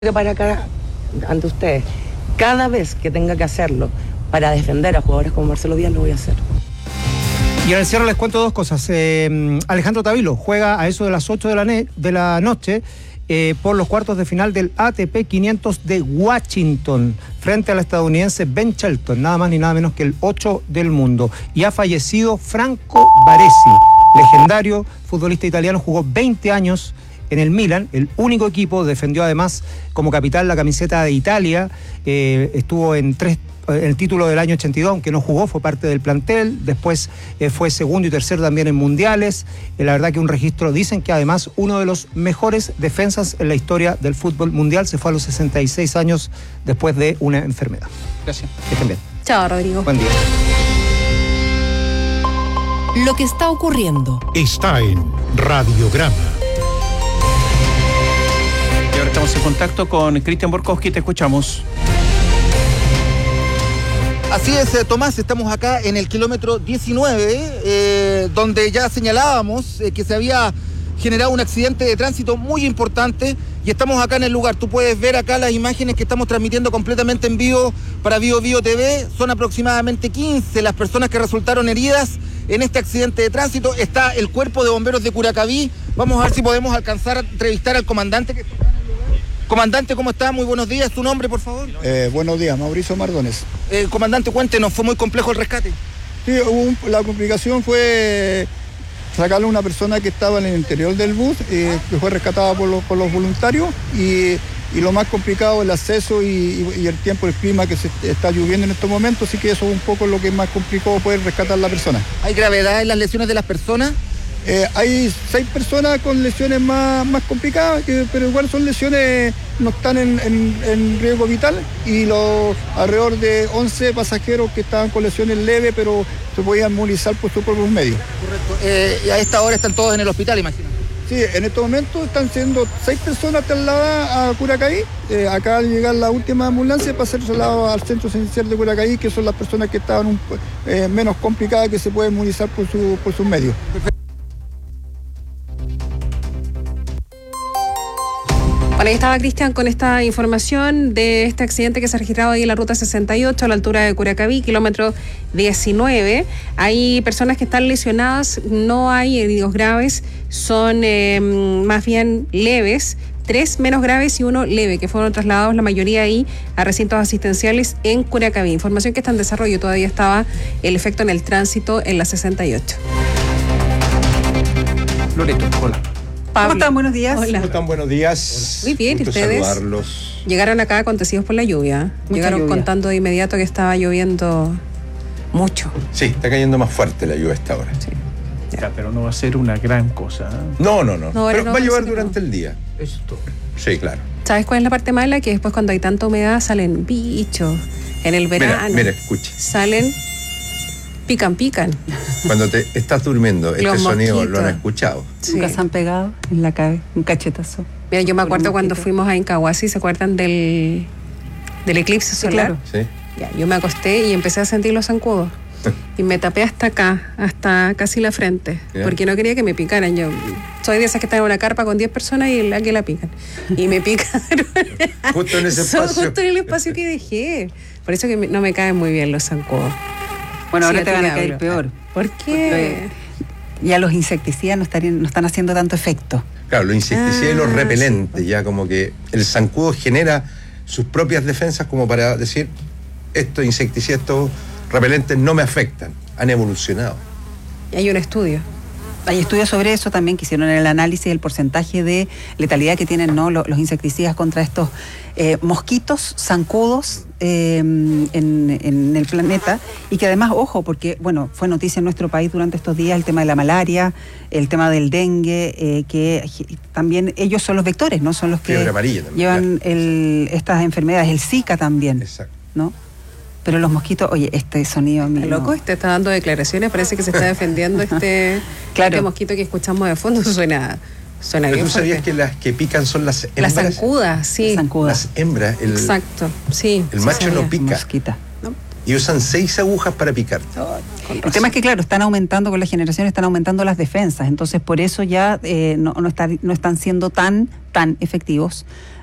para acá ante ustedes, cada vez que tenga que hacerlo para defender a jugadores como Marcelo Díaz, lo voy a hacer. Y en el cierre les cuento dos cosas. Alejandro Tavilo juega a eso de las 8 de la noche por los cuartos de final del ATP 500 de Washington frente al estadounidense Ben Shelton, nada más ni nada menos que el 8 del mundo. Y ha fallecido Franco Baresi, legendario futbolista italiano, jugó 20 años en el Milan, el único equipo, defendió además como capitán la camiseta de Italia, estuvo en el título del año 82, aunque no jugó, fue parte del plantel, después fue segundo y tercero también en mundiales, la verdad que un registro, dicen que además uno de los mejores defensas en la historia del fútbol mundial, se fue a los 66 años después de una enfermedad. Gracias. Que estén bien. Chao, Rodrigo. Buen día. Lo que está ocurriendo está en Radiograma. Y ahora estamos en contacto con Cristian Borkowski, te escuchamos. Así es, Tomás, estamos acá en el kilómetro 19, donde ya señalábamos que se había generado un accidente de tránsito muy importante y estamos acá en el lugar. Tú puedes ver acá las imágenes que estamos transmitiendo completamente en vivo para Bio TV. Son aproximadamente 15 las personas que resultaron heridas en este accidente de tránsito. Está el cuerpo de bomberos de Curacaví. Vamos a ver si podemos alcanzar a entrevistar al comandante que está acá en el lugar. Comandante, ¿cómo está? Muy buenos días. ¿Tu nombre, por favor? Buenos días, Mauricio Mardones. Comandante, cuéntenos, ¿fue muy complejo el rescate? Sí, la complicación fue sacarle a una persona que estaba en el interior del bus, que fue rescatada por los voluntarios, y lo más complicado el acceso y el tiempo, el clima que se está lloviendo en estos momentos, así que eso es un poco lo que es más complicado poder rescatar a la persona. ¿Hay gravedad en las lesiones de las personas? Hay 6 personas con lesiones más complicadas, pero igual son lesiones, no están en riesgo vital, y los alrededor de 11 pasajeros que estaban con lesiones leves, pero se podían movilizar por sus propios medios. Correcto. Y a esta hora están todos en el hospital, imagino. Sí, en estos momentos están siendo 6 personas trasladadas a Curacaví. Acá al llegar la última ambulancia para ser trasladados al centro esencial de Curacaví, que son las personas que estaban menos complicadas, que se pueden movilizar por sus medios. Bueno, ahí estaba Cristian con esta información de este accidente que se ha registrado ahí en la ruta 68 a la altura de Curacaví, kilómetro 19. Hay personas que están lesionadas, no hay heridos graves, son más bien leves, 3 menos graves y 1 leve, que fueron trasladados la mayoría ahí a recintos asistenciales en Curacaví. Información que está en desarrollo, todavía estaba el efecto en el tránsito en la 68. Loreto, hola. Pablo. ¿Cómo están? Buenos días. Hola. ¿Cómo están? Buenos días. Muy bien, ¿y ustedes? Saludarlos. Llegaron acá acontecidos por la lluvia. Mucha Llegaron lluvia. contando de inmediato que estaba lloviendo mucho. Sí, está cayendo más fuerte la lluvia a esta hora. Sí. Ya, pero no va a ser una gran cosa. No. No, Pero no, va a llover no. durante el día. Eso es todo. Sí, claro. ¿Sabes cuál es la parte mala? Que después cuando hay tanta humedad salen bichos. En el verano Mira, escuche. salen, pican. Cuando te estás durmiendo, este Los sonido mosquitos. lo han escuchado. Sí. Nunca se han pegado en la cabeza, un cachetazo. Mira, yo me acuerdo Los cuando mosquitos. fuimos a Incahuasi, ¿se acuerdan del eclipse solar? claro. ¿Sí? Ya, yo me acosté y empecé a sentir los zancudos. Y me tapé hasta acá, hasta casi la frente, Ya. porque no quería que me picaran. Yo soy de esas que están en una carpa con 10 personas y la que la pican. Y me picaron. Justo en ese espacio. Justo en el espacio que dejé. Por eso que no me caen muy bien los zancudos. Bueno, ahora Sí, te a ti van a te caer hablo. peor. ¿Por qué? Ya los insecticidas no están haciendo tanto efecto. Claro, los insecticidas y los Ah, repelentes, ya como que el zancudo genera sus propias defensas como para decir, estos insecticidas, estos repelentes no me afectan, han evolucionado. Y hay un estudio. Hay estudios sobre eso también que hicieron el análisis del porcentaje de letalidad que tienen, ¿no?, los insecticidas contra estos mosquitos, zancudos en el planeta, y que además, ojo, porque bueno, fue noticia en nuestro país durante estos días el tema de la malaria, el tema del dengue, que también ellos son los vectores, ¿no? Son los que Fiebre amarilla también, llevan claro. estas enfermedades, el Zika también, Exacto. ¿no? Pero los mosquitos, oye, este sonido mío. ¿Está loco? Este está dando declaraciones, parece que se está defendiendo este mosquito que escuchamos de fondo. Suena Pero bien tú sabías fuerte. que las que pican son las hembras. Las zancudas, sí. Zancudas. Las hembras. Exacto, sí. El sí macho sabía. no pica. Mosquita. Y usan 6 agujas para picar. El tema es que, claro, están aumentando con la generación, están aumentando las defensas, entonces por eso ya no están siendo tan efectivos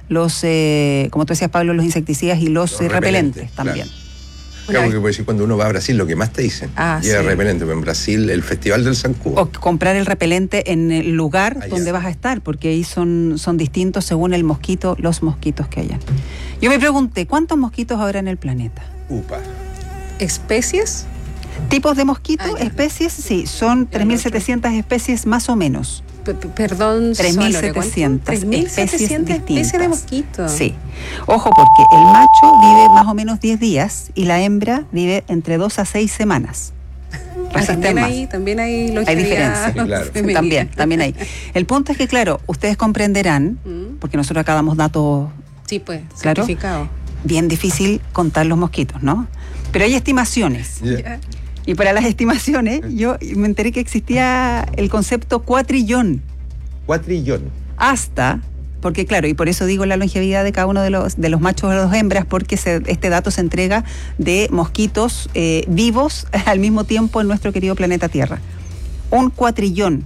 los, como tú decías, Pablo, los insecticidas y los repelentes también. Claro, porque puede decir, cuando uno va a Brasil, lo que más te dicen, lleva repelente, pero en Brasil, el Festival del Zancudo. O comprar el repelente en el lugar donde vas a estar, porque ahí son distintos según el mosquito, los mosquitos que hayan. Yo me pregunté, ¿cuántos mosquitos habrá en el planeta? Upa. ¿Especies? ¿Tipos de mosquitos? ¿Especies? Sí, son 3.700 especies más o menos. Perdón, 3.700 especies distintas. De mosquitos. Sí. Ojo, porque el macho vive más o menos 10 días y la hembra vive entre 2 a 6 semanas. También hay diferencia. Sí, claro. También hay. El punto es que, claro, ustedes comprenderán, porque nosotros acá damos datos. Sí, pues, claro, certificado. Bien difícil contar los mosquitos, ¿no? Pero hay estimaciones. Yeah. Y para las estimaciones, yo me enteré que existía el concepto cuatrillón. Cuatrillón. Hasta, porque claro, y por eso digo la longevidad de cada uno de los machos o de las hembras, porque este dato se entrega de mosquitos vivos al mismo tiempo en nuestro querido planeta Tierra. Un cuatrillón.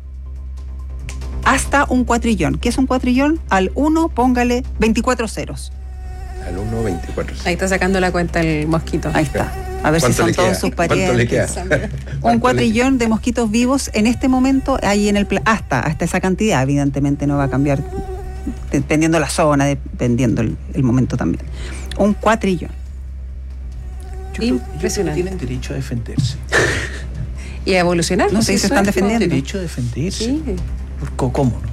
Hasta un cuatrillón. ¿Qué es un cuatrillón? Al 1 póngale 24 ceros. Al 1, 24 ceros. Ahí está sacando la cuenta el mosquito. Ahí está. A ver si son todos sus parientes. ¿Cuánto le queda? Un cuatrillón de mosquitos vivos en este momento, hay en el hasta esa cantidad, evidentemente no va a cambiar dependiendo la zona, dependiendo el momento también. Un cuatrillón. Impresionante. Tienen derecho a defenderse. Y a evolucionar. No sé si se están defendiendo. Tienen derecho a defenderse. Sí. ¿Cómo no?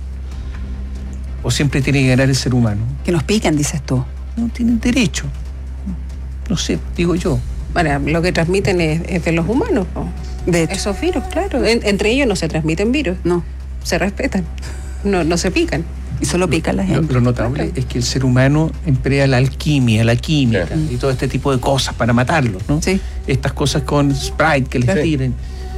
O siempre tiene que ganar el ser humano. Que nos pican, dices tú. No tienen derecho. No sé, digo yo. Bueno, lo que transmiten es de los humanos, ¿no? De hecho. Esos virus, claro. Entre ellos no se transmiten virus. No. Se respetan. No se pican. Y solo pican la gente. Lo notable es que el ser humano emplea la alquimia, la química y todo este tipo de cosas para matarlos, ¿no? Sí. Estas cosas con Sprite que les tiren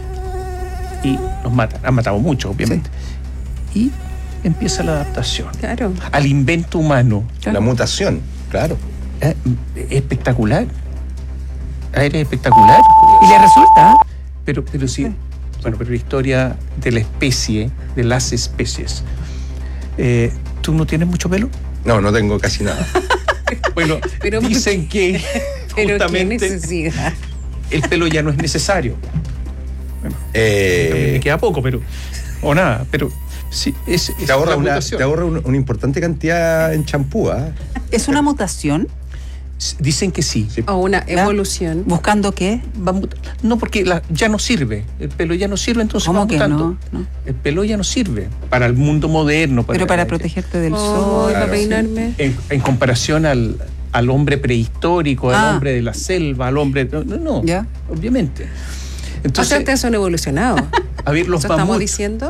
y los matan. Han matado mucho, obviamente. Sí. Y empieza la adaptación. Claro. Al invento humano. Claro. La mutación, claro. Espectacular. Eres espectacular. Y le resulta. Pero sí. Bueno, pero la historia de la especie, de las especies. ¿Tú no tienes mucho pelo? No tengo casi nada. Bueno, pero dicen que justamente ¿qué necesidad? El pelo ya no es necesario. Bueno, me queda poco, pero o nada, pero sí, te ahorra una importante cantidad en champú. ¿Es una mutación? Dicen que sí. O una evolución. ¿Buscando qué? No, porque ya no sirve. El pelo ya no sirve, entonces ¿cómo que no? El pelo ya no sirve para el mundo moderno. Pero para protegerte del sol. Para peinarme. En comparación al hombre prehistórico, al hombre de la selva, al hombre... No, ¿ya? Obviamente. Entonces, ustedes son evolucionados. A ver, los ¿eso estamos diciendo?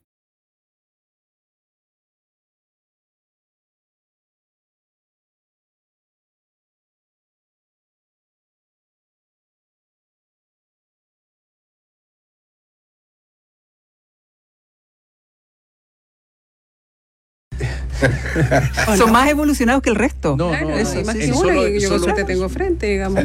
Son más evolucionados que el resto. No, claro, eso, más que uno, yo con suerte tengo frente, digamos.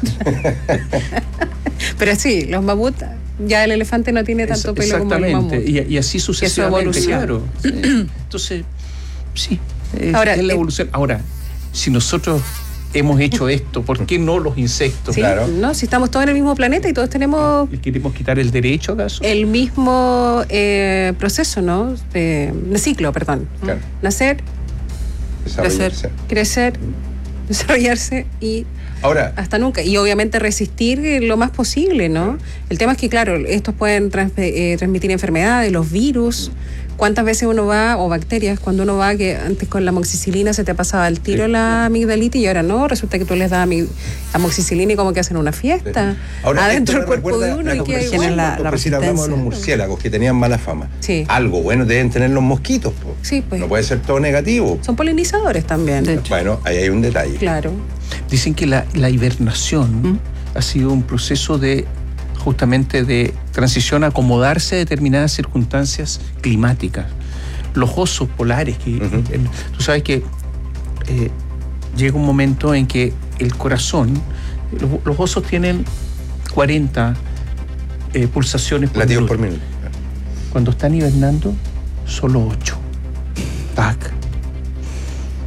Pero sí, los mamuts, ya el elefante no tiene tanto pelo como el mamut. Y así sucesivamente, claro. Entonces, sí, ahora, es la evolución. Ahora, si nosotros hemos hecho esto, ¿por qué no los insectos? Sí, claro. No, si estamos todos en el mismo planeta y todos tenemos... ¿Le queremos quitar el derecho, acaso? El mismo proceso, ¿no? De ciclo, perdón. Claro. Nacer, crecer, desarrollarse y ahora, hasta nunca. Y obviamente resistir lo más posible, ¿no? El tema es que, claro, estos pueden transmitir enfermedades, los virus. ¿Cuántas veces uno va, o bacterias, cuando uno va, que antes con la amoxicilina se te pasaba el tiro la amigdalitis y ahora no, resulta que tú les das amoxicilina y como que hacen una fiesta ahora, adentro del cuerpo de uno y que tienen la resistencia. Hablamos de los murciélagos que tenían mala fama. Sí. Algo bueno deben tener los mosquitos. Sí, pues. No puede ser todo negativo. Son polinizadores también. Bueno, ahí hay un detalle. Claro. Dicen que la hibernación ha sido un proceso justamente de transición a acomodarse a determinadas circunstancias climáticas. Los osos polares, tú sabes que llega un momento en que el corazón, los osos tienen 40 pulsaciones por latidos minuto. por minuto. Cuando están hibernando, solo 8. Tac.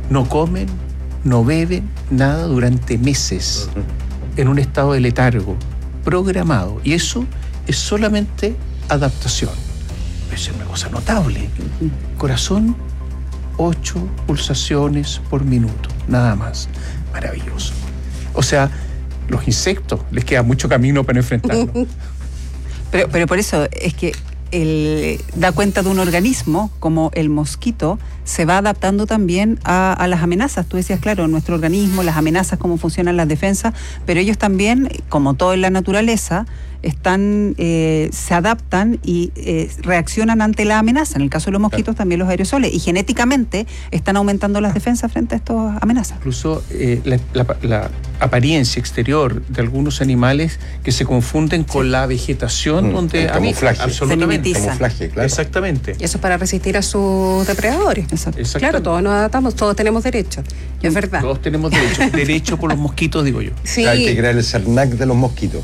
no comen, no beben nada durante meses, en un estado de letargo programado. Y eso es solamente adaptación. Es una cosa notable. Corazón, 8 pulsaciones por minuto, nada más. Maravilloso. O sea, los insectos les queda mucho camino para enfrentarlo. Pero por eso es que da cuenta de un organismo como el mosquito se va adaptando también a las amenazas. Tú decías, claro, nuestro organismo, las amenazas, cómo funcionan las defensas, pero ellos también, como todo en la naturaleza, se adaptan y reaccionan ante la amenaza. En el caso de los mosquitos, también los aerosoles. Y genéticamente están aumentando las defensas frente a estas amenazas. Incluso la apariencia exterior de algunos animales que se confunden con la vegetación donde camuflaje. Absolutamente. Camuflaje, claro. Exactamente. Y eso es para resistir a sus depredadores. Claro, todos nos adaptamos, todos tenemos derechos. Y es verdad. Todos tenemos derecho. Derecho por los mosquitos, digo yo. Sí. Hay que crear el CERNAC de los mosquitos.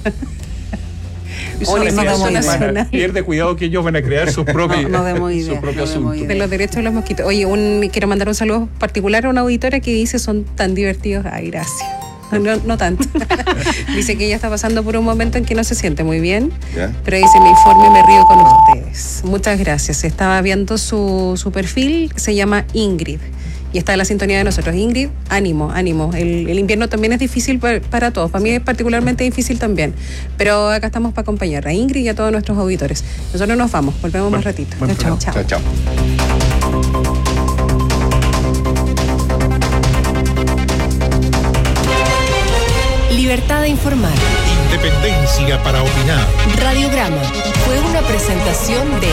Pierde cuidado que ellos van a crear sus propios asuntos. De los derechos de los mosquitos. Oye, quiero mandar un saludo particular a una auditora que dice son tan divertidos. Ay, gracias. No tanto. Dice que ella está pasando por un momento en que no se siente muy bien, pero dice, me informo y me río con ustedes. Muchas gracias. Estaba viendo su perfil, se llama Ingrid. Y está en la sintonía de nosotros. Ingrid, ánimo. El invierno también es difícil para todos. Para mí es particularmente difícil también. Pero acá estamos para acompañar a Ingrid y a todos nuestros auditores. Nosotros nos vamos. Volvemos más ratito. Chao. Libertad de informar. Independencia para opinar. Radiograma fue una presentación de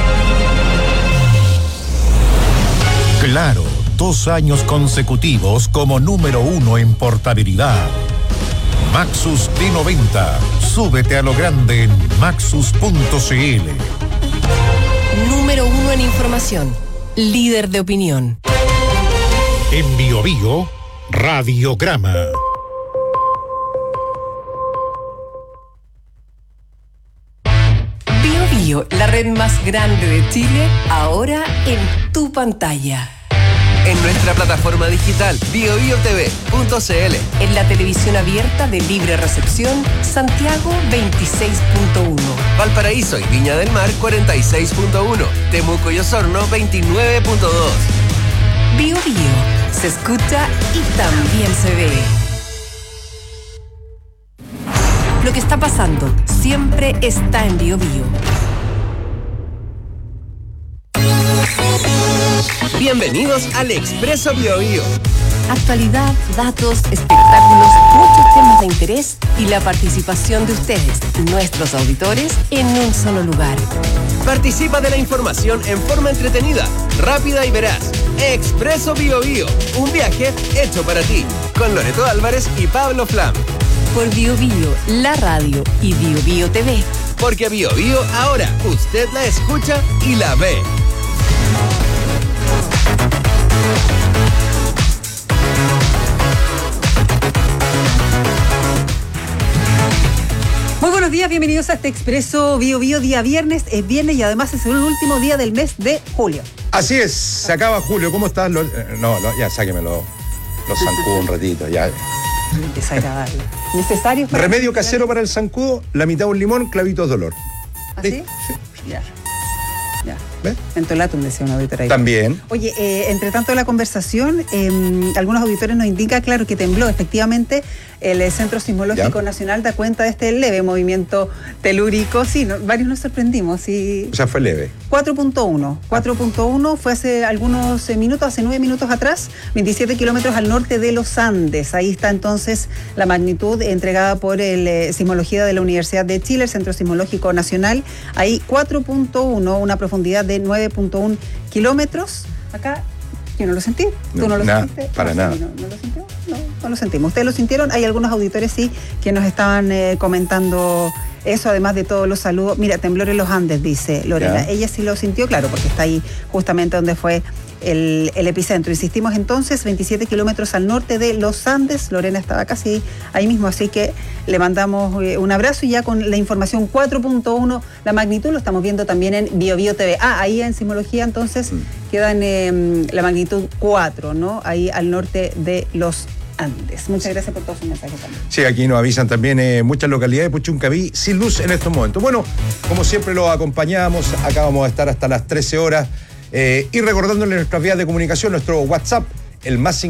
Claro, 2 años consecutivos como número 1 en portabilidad. Maxus T90. Súbete a lo grande en maxus.cl. Número 1 en información. Líder de opinión. En Bio Bio, Radiograma. Bio Bio, la red más grande de Chile, ahora en tu pantalla. En nuestra plataforma digital biobiotv.cl. En la televisión abierta de libre recepción, Santiago 26.1. Valparaíso y Viña del Mar 46.1. Temuco y Osorno 29.2. Bio Bio, se escucha y también se ve. Lo que está pasando siempre está en Bio Bio. Bienvenidos al Expreso Bio Bio. Actualidad, datos, espectáculos, muchos temas de interés y la participación de ustedes, nuestros auditores, en un solo lugar. Participa de la información en forma entretenida, rápida y veraz. Expreso Bio Bio, un viaje hecho para ti, con Loreto Álvarez y Pablo Flam. Por Bio Bio, la radio y Bio Bio TV. Porque a Bio Bio ahora usted la escucha y la ve. Muy buenos días, bienvenidos a este Expreso Bio Bio, día viernes. Es viernes y además es el último día del mes de julio. Así es, se acaba julio. ¿Cómo estás? Ya sáqueme los zancudos un ratito. Ya. Desagradable. ¿Necesario? Remedio casero para el zancudo, la mitad de un limón, clavitos de olor. ¿Así? Sí. Ya. ¿Ves? Mentolatum, decía un auditor ahí. También. Oye, entre tanto de la conversación, algunos auditores nos indican, claro, que tembló. Efectivamente, el Centro Sismológico Nacional da cuenta de este leve movimiento telúrico. Sí, varios nos sorprendimos. Sí. O sea, fue leve. 4.1. 4.1 fue hace algunos minutos, hace 9 minutos atrás, 27 kilómetros al norte de los Andes. Ahí está entonces la magnitud entregada por el Sismología de la Universidad de Chile, el Centro Sismológico Nacional. Ahí 4.1, una profundidad de 9.1 kilómetros. Acá yo no lo sentí. ¿Tú no lo sentiste? Para nada. ¿No lo sintió? No lo sentimos. ¿Ustedes lo sintieron? Hay algunos auditores, sí, que nos estaban comentando eso, además de todos los saludos. Mira, temblor en los Andes, dice Lorena. Ella sí lo sintió, claro, porque está ahí justamente donde fue el epicentro. Insistimos entonces, 27 kilómetros al norte de los Andes. Lorena estaba casi ahí mismo, así que le mandamos un abrazo y ya con la información 4.1, la magnitud, lo estamos viendo también en Bio Bio TV. Ahí en Sismología entonces queda en la magnitud 4, ¿no? Ahí al norte de los Andes. Muchas gracias por todos sus mensajes también. Sí, aquí nos avisan también muchas localidades de Puchuncaví sin luz en estos momentos. Bueno, como siempre los acompañamos, acá vamos a estar hasta las 13 horas y recordándole nuestras vías de comunicación, nuestro WhatsApp, el más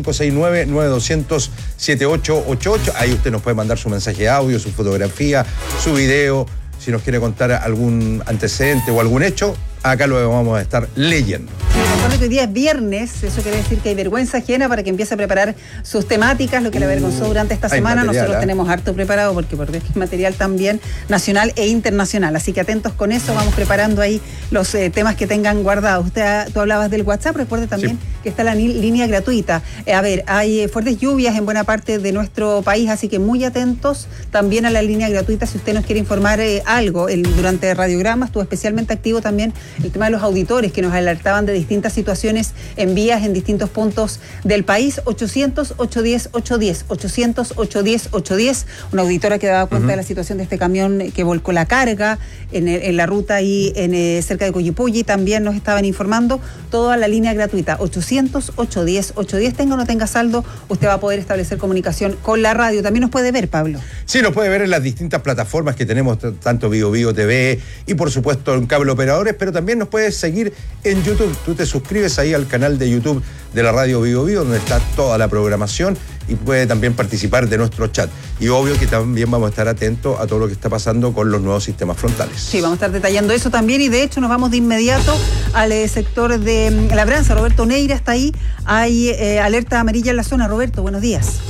569-9200-7888. Ahí usted nos puede mandar su mensaje de audio, su fotografía, su video, si nos quiere contar algún antecedente o algún hecho, acá lo vamos a estar leyendo. Sí, recuerdo que hoy día es viernes, eso quiere decir que hay vergüenza ajena para que empiece a preparar sus temáticas, lo que le avergonzó durante esta semana. Material, nosotros tenemos harto preparado porque hay material también nacional e internacional, así que atentos con eso, vamos preparando ahí los temas que tengan guardados. Tú hablabas del WhatsApp, recuerde también que está la línea gratuita. Hay fuertes lluvias en buena parte de nuestro país, así que muy atentos también a la línea gratuita si usted nos quiere informar algo. Durante radiogramas estuvo especialmente activo también el tema de los auditores que nos alertaban de distintas situaciones en vías en distintos puntos del país. 800-810-810, 800-810-810. Una auditora que daba cuenta de la situación de este camión que volcó la carga en la ruta ahí cerca de Coyipulli. También nos estaban informando. Toda la línea gratuita. 800-810-810. Tenga o no tenga saldo, usted va a poder establecer comunicación con la radio. También nos puede ver, Pablo. Sí, nos puede ver en las distintas plataformas que tenemos, tanto Bio TV y por supuesto en cable operadores, pero también nos puedes seguir en YouTube. Tú te suscribes ahí al canal de YouTube de la radio Bio, donde está toda la programación y puede también participar de nuestro chat. Y obvio que también vamos a estar atentos a todo lo que está pasando con los nuevos sistemas frontales. Sí, vamos a estar detallando eso también y de hecho nos vamos de inmediato al sector de Labranza. Roberto Neira está ahí. Hay alerta amarilla en la zona. Roberto, buenos días.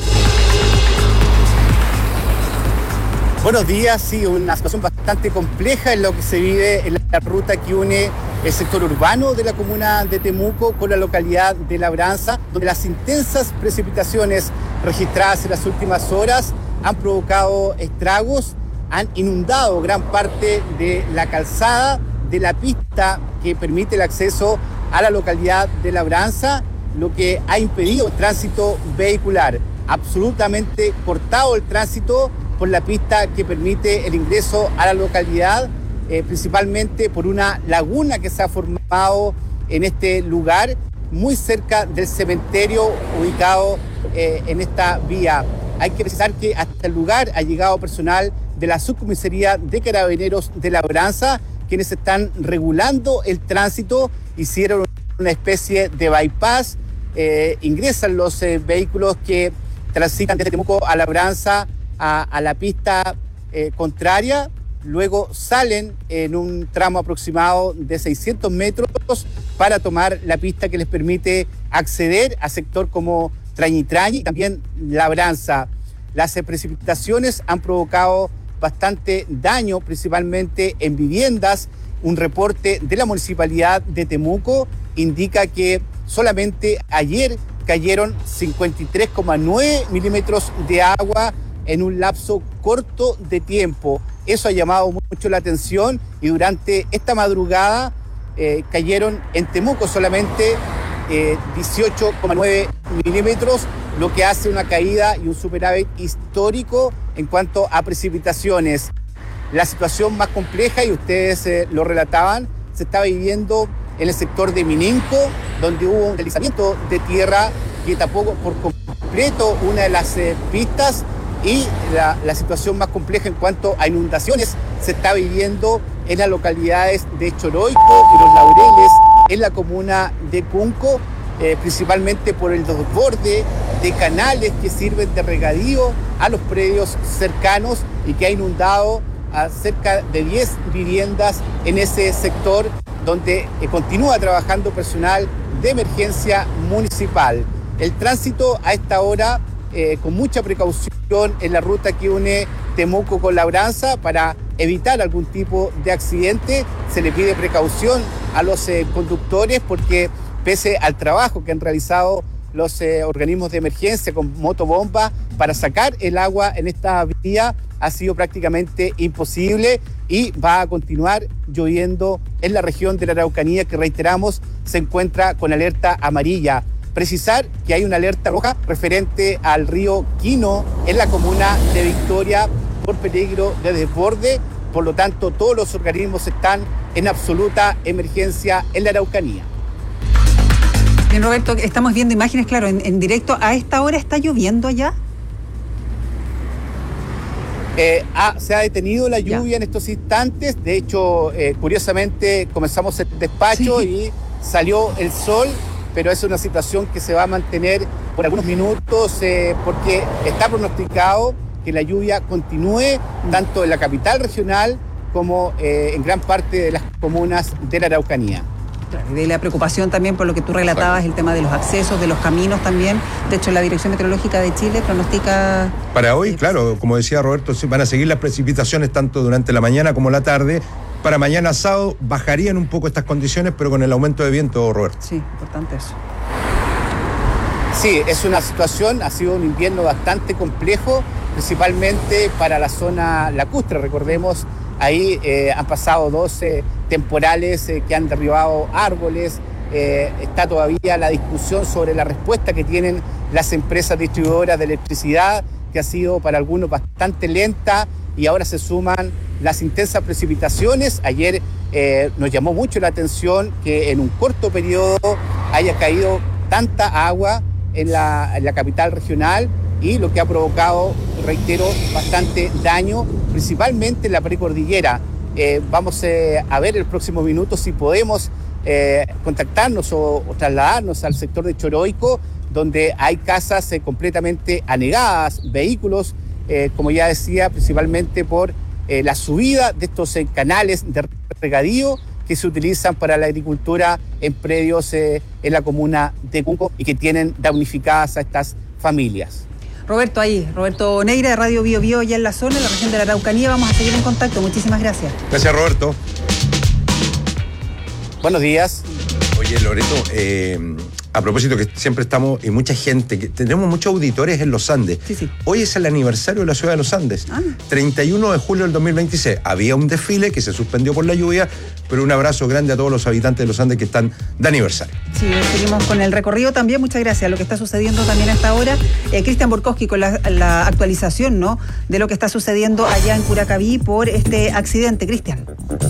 Buenos días, sí, una situación bastante compleja en lo que se vive en la ruta que une el sector urbano de la comuna de Temuco con la localidad de Labranza, donde las intensas precipitaciones registradas en las últimas horas han provocado estragos, han inundado gran parte de la calzada de la pista que permite el acceso a la localidad de Labranza, lo que ha impedido el tránsito vehicular. Absolutamente cortado el tránsito por la pista que permite el ingreso a la localidad, principalmente por una laguna que se ha formado en este lugar, muy cerca del cementerio ubicado en esta vía. Hay que precisar que hasta el lugar ha llegado personal de la subcomisaría de Carabineros de Labranza, quienes están regulando el tránsito, hicieron una especie de bypass, ingresan los vehículos que transitan desde Temuco a Labranza a la pista contraria, luego salen en un tramo aproximado de 600 metros para tomar la pista que les permite acceder a sector como Trañitrañi y también Labranza. Las precipitaciones han provocado bastante daño, principalmente en viviendas. Un reporte de la Municipalidad de Temuco indica que solamente ayer cayeron 53,9 milímetros de agua en un lapso corto de tiempo. Eso ha llamado mucho la atención y durante esta madrugada cayeron en Temuco solamente 18,9 milímetros, lo que hace una caída y un superávit histórico en cuanto a precipitaciones. La situación más compleja, y ustedes lo relataban, se está viviendo en el sector de Mininco, donde hubo un deslizamiento de tierra que tapó por completo una de las pistas. Y la situación más compleja en cuanto a inundaciones se está viviendo en las localidades de Choroico y Los Laureles, en la comuna de Cunco, principalmente por el desborde de canales que sirven de regadío a los predios cercanos y que ha inundado a cerca de 10 viviendas en ese sector, donde continúa trabajando personal de emergencia municipal. El tránsito a esta hora con mucha precaución en la ruta que une Temuco con Labranza para evitar algún tipo de accidente. Se le pide precaución a los conductores porque pese al trabajo que han realizado los organismos de emergencia con motobomba para sacar el agua en esta vía, ha sido prácticamente imposible y va a continuar lloviendo en la región de la Araucanía, que reiteramos se encuentra con alerta amarilla. Precisar que hay una alerta roja referente al río Quino en la comuna de Victoria por peligro de desborde. Por lo tanto, todos los organismos están en absoluta emergencia en la Araucanía. Bien, Roberto, estamos viendo imágenes, claro, en directo. ¿A esta hora está lloviendo allá? Se ha detenido la lluvia en estos instantes. De hecho, curiosamente, comenzamos el despacho y salió el sol, pero es una situación que se va a mantener por algunos minutos porque está pronosticado que la lluvia continúe tanto en la capital regional como en gran parte de las comunas de la Araucanía. Claro, y de la preocupación también por lo que tú relatabas, el tema de los accesos, de los caminos también. De hecho, la Dirección Meteorológica de Chile pronostica... Para hoy, claro, como decía Roberto, van a seguir las precipitaciones tanto durante la mañana como la tarde. Para mañana sábado bajarían un poco estas condiciones, pero con el aumento de viento, Roberto. Sí, importante eso. Sí, es una situación, ha sido un invierno bastante complejo, principalmente para la zona lacustre. Recordemos, ahí han pasado 12 temporales que han derribado árboles. Está todavía la discusión sobre la respuesta que tienen las empresas distribuidoras de electricidad, que ha sido para algunos bastante lenta, y ahora se suman las intensas precipitaciones. Ayer nos llamó mucho la atención que en un corto periodo haya caído tanta agua en la capital regional, y lo que ha provocado, reitero, bastante daño, principalmente en la precordillera. Vamos a ver el próximo minuto si podemos contactarnos o trasladarnos al sector de Choroico, donde hay casas completamente anegadas, vehículos, como ya decía, principalmente por la subida de estos canales de regadío que se utilizan para la agricultura en predios en la comuna de Cunco y que tienen damnificadas a estas familias. Roberto Neira de Radio Bio Bio, ya en la zona, en la región de la Araucanía. Vamos a seguir en contacto. Muchísimas gracias. Gracias, Roberto. Buenos días. Oye, Loreto, a propósito que siempre estamos, y mucha gente, que tenemos muchos auditores en los Andes. Sí. Hoy es el aniversario de la ciudad de los Andes. 31 de julio del 2026. Había un desfile que se suspendió por la lluvia, pero un abrazo grande a todos los habitantes de los Andes que están de aniversario. Sí, seguimos con el recorrido también. Muchas gracias. Lo que está sucediendo también a esta hora. Cristian Borkowski con la actualización, ¿no?, de lo que está sucediendo allá en Curacaví por este accidente. Cristian.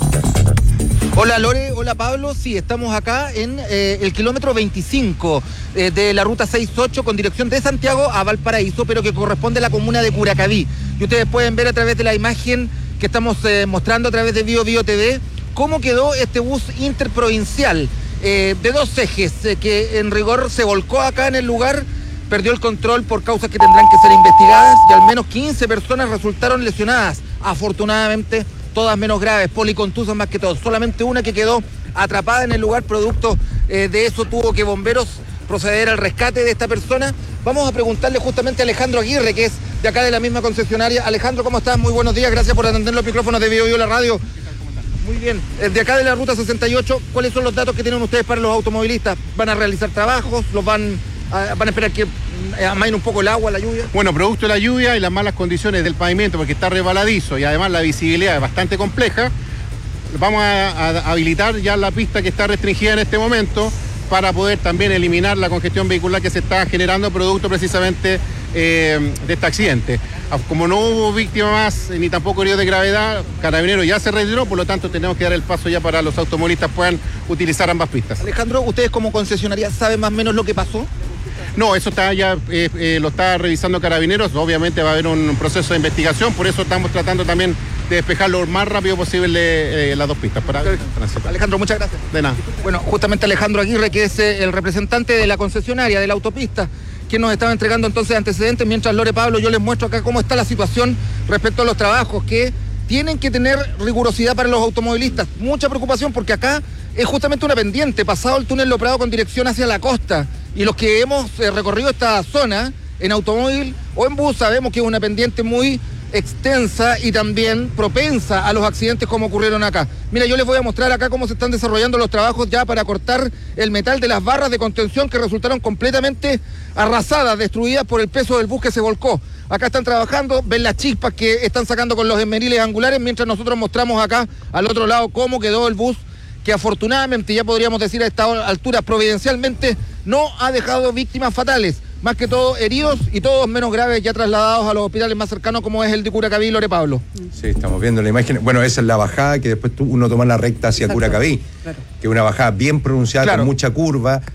Hola Lore, hola Pablo, sí, estamos acá en el kilómetro 25 de la ruta 68 con dirección de Santiago a Valparaíso, pero que corresponde a la comuna de Curacaví. Y ustedes pueden ver a través de la imagen que estamos mostrando a través de Bio Bio TV cómo quedó este bus interprovincial de 2 ejes que en rigor se volcó acá en el lugar, perdió el control por causas que tendrán que ser investigadas y al menos 15 personas resultaron lesionadas, afortunadamente todas menos graves, policontusas más que todo. Solamente una que quedó atrapada en el lugar, producto de eso tuvo que bomberos proceder al rescate de esta persona. Vamos a preguntarle justamente a Alejandro Aguirre, que es de acá de la misma concesionaria. Alejandro, ¿cómo estás? Muy buenos días, gracias por atender los micrófonos de Bio Bio la radio. Muy bien, de acá de la ruta 68, ¿cuáles son los datos que tienen ustedes para los automovilistas? ¿Van a realizar trabajos? ¿Los van a esperar que amaine un poco el agua, la lluvia? Bueno, producto de la lluvia y las malas condiciones del pavimento, porque está resbaladizo y además la visibilidad es bastante compleja, vamos a habilitar ya la pista que está restringida en este momento para poder también eliminar la congestión vehicular que se está generando producto precisamente de este accidente. Como no hubo víctima más ni tampoco heridos de gravedad, Carabineros ya se retiró, por lo tanto tenemos que dar el paso ya para los automovilistas puedan utilizar ambas pistas. Alejandro, ¿ustedes como concesionaria saben más o menos lo que pasó? No, eso está ya lo está revisando Carabineros, obviamente va a haber un proceso de investigación, por eso estamos tratando también de despejar lo más rápido posible las 2 pistas. Alejandro, muchas gracias. De nada. Bueno, justamente Alejandro Aguirre, que es el representante de la concesionaria de la autopista, quien nos estaba entregando entonces antecedentes, mientras Lore Pablo yo les muestro acá cómo está la situación respecto a los trabajos que tienen que tener rigurosidad para los automovilistas. Mucha preocupación porque acá es justamente una pendiente, pasado el túnel Lo Prado con dirección hacia la costa. Y los que hemos recorrido esta zona en automóvil o en bus sabemos que es una pendiente muy extensa y también propensa a los accidentes como ocurrieron acá. Mira, yo les voy a mostrar acá cómo se están desarrollando los trabajos ya para cortar el metal de las barras de contención que resultaron completamente arrasadas, destruidas por el peso del bus que se volcó. Acá están trabajando, ven las chispas que están sacando con los esmeriles angulares, mientras nosotros mostramos acá al otro lado cómo quedó el bus, que afortunadamente, ya podríamos decir a esta altura, providencialmente no ha dejado víctimas fatales, más que todo heridos y todos menos graves ya trasladados a los hospitales más cercanos, como es el de Curacaví, Lore Pablo. Sí, estamos viendo la imagen. Bueno, esa es la bajada que después uno toma la recta hacia Curacaví, claro, que es una bajada bien pronunciada, claro, con mucha curva.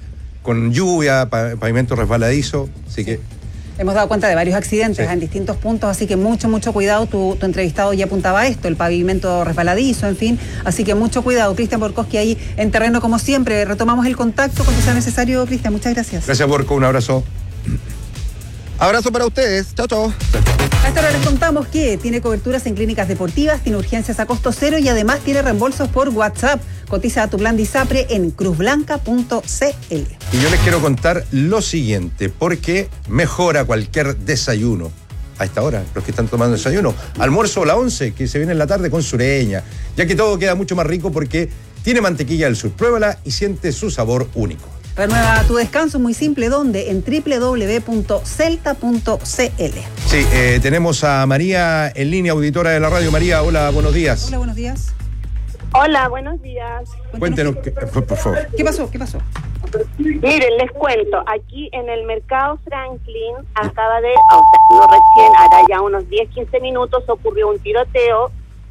con lluvia, pavimento resbaladizo, así que... Hemos dado cuenta de varios accidentes Sí. en distintos puntos, así que mucho cuidado. Tu entrevistado ya apuntaba a esto, el pavimento resbaladizo, en fin. Así que mucho cuidado. Cristian Borkowski ahí en terreno como siempre. Retomamos el contacto cuando sea necesario, Cristian. Muchas gracias. Gracias, Borco, un abrazo. Abrazo para ustedes. Chao, chao. A esta hora les contamos que tiene coberturas en clínicas deportivas, tiene urgencias a costo cero y además tiene reembolsos por WhatsApp. Cotiza tu plan Disapre en cruzblanca.cl. Y yo les quiero contar lo siguiente, porque mejora cualquier desayuno. A esta hora, los que están tomando desayuno. Almuerzo a la 11, que se viene en la tarde con sureña, ya que todo queda mucho más rico porque tiene mantequilla del sur. Pruébala y siente su sabor único. Renueva tu descanso muy simple, ¿dónde? En www.celta.cl. Sí, tenemos a María en línea, auditora de la radio. María, hola, buenos días. Hola, buenos días. Hola, buenos días. Cuéntenos, por favor. ¿Qué pasó? Miren, les cuento, aquí en el mercado Franklin acaba de, no recién, hará ya unos 10-15 minutos, ocurrió un tiroteo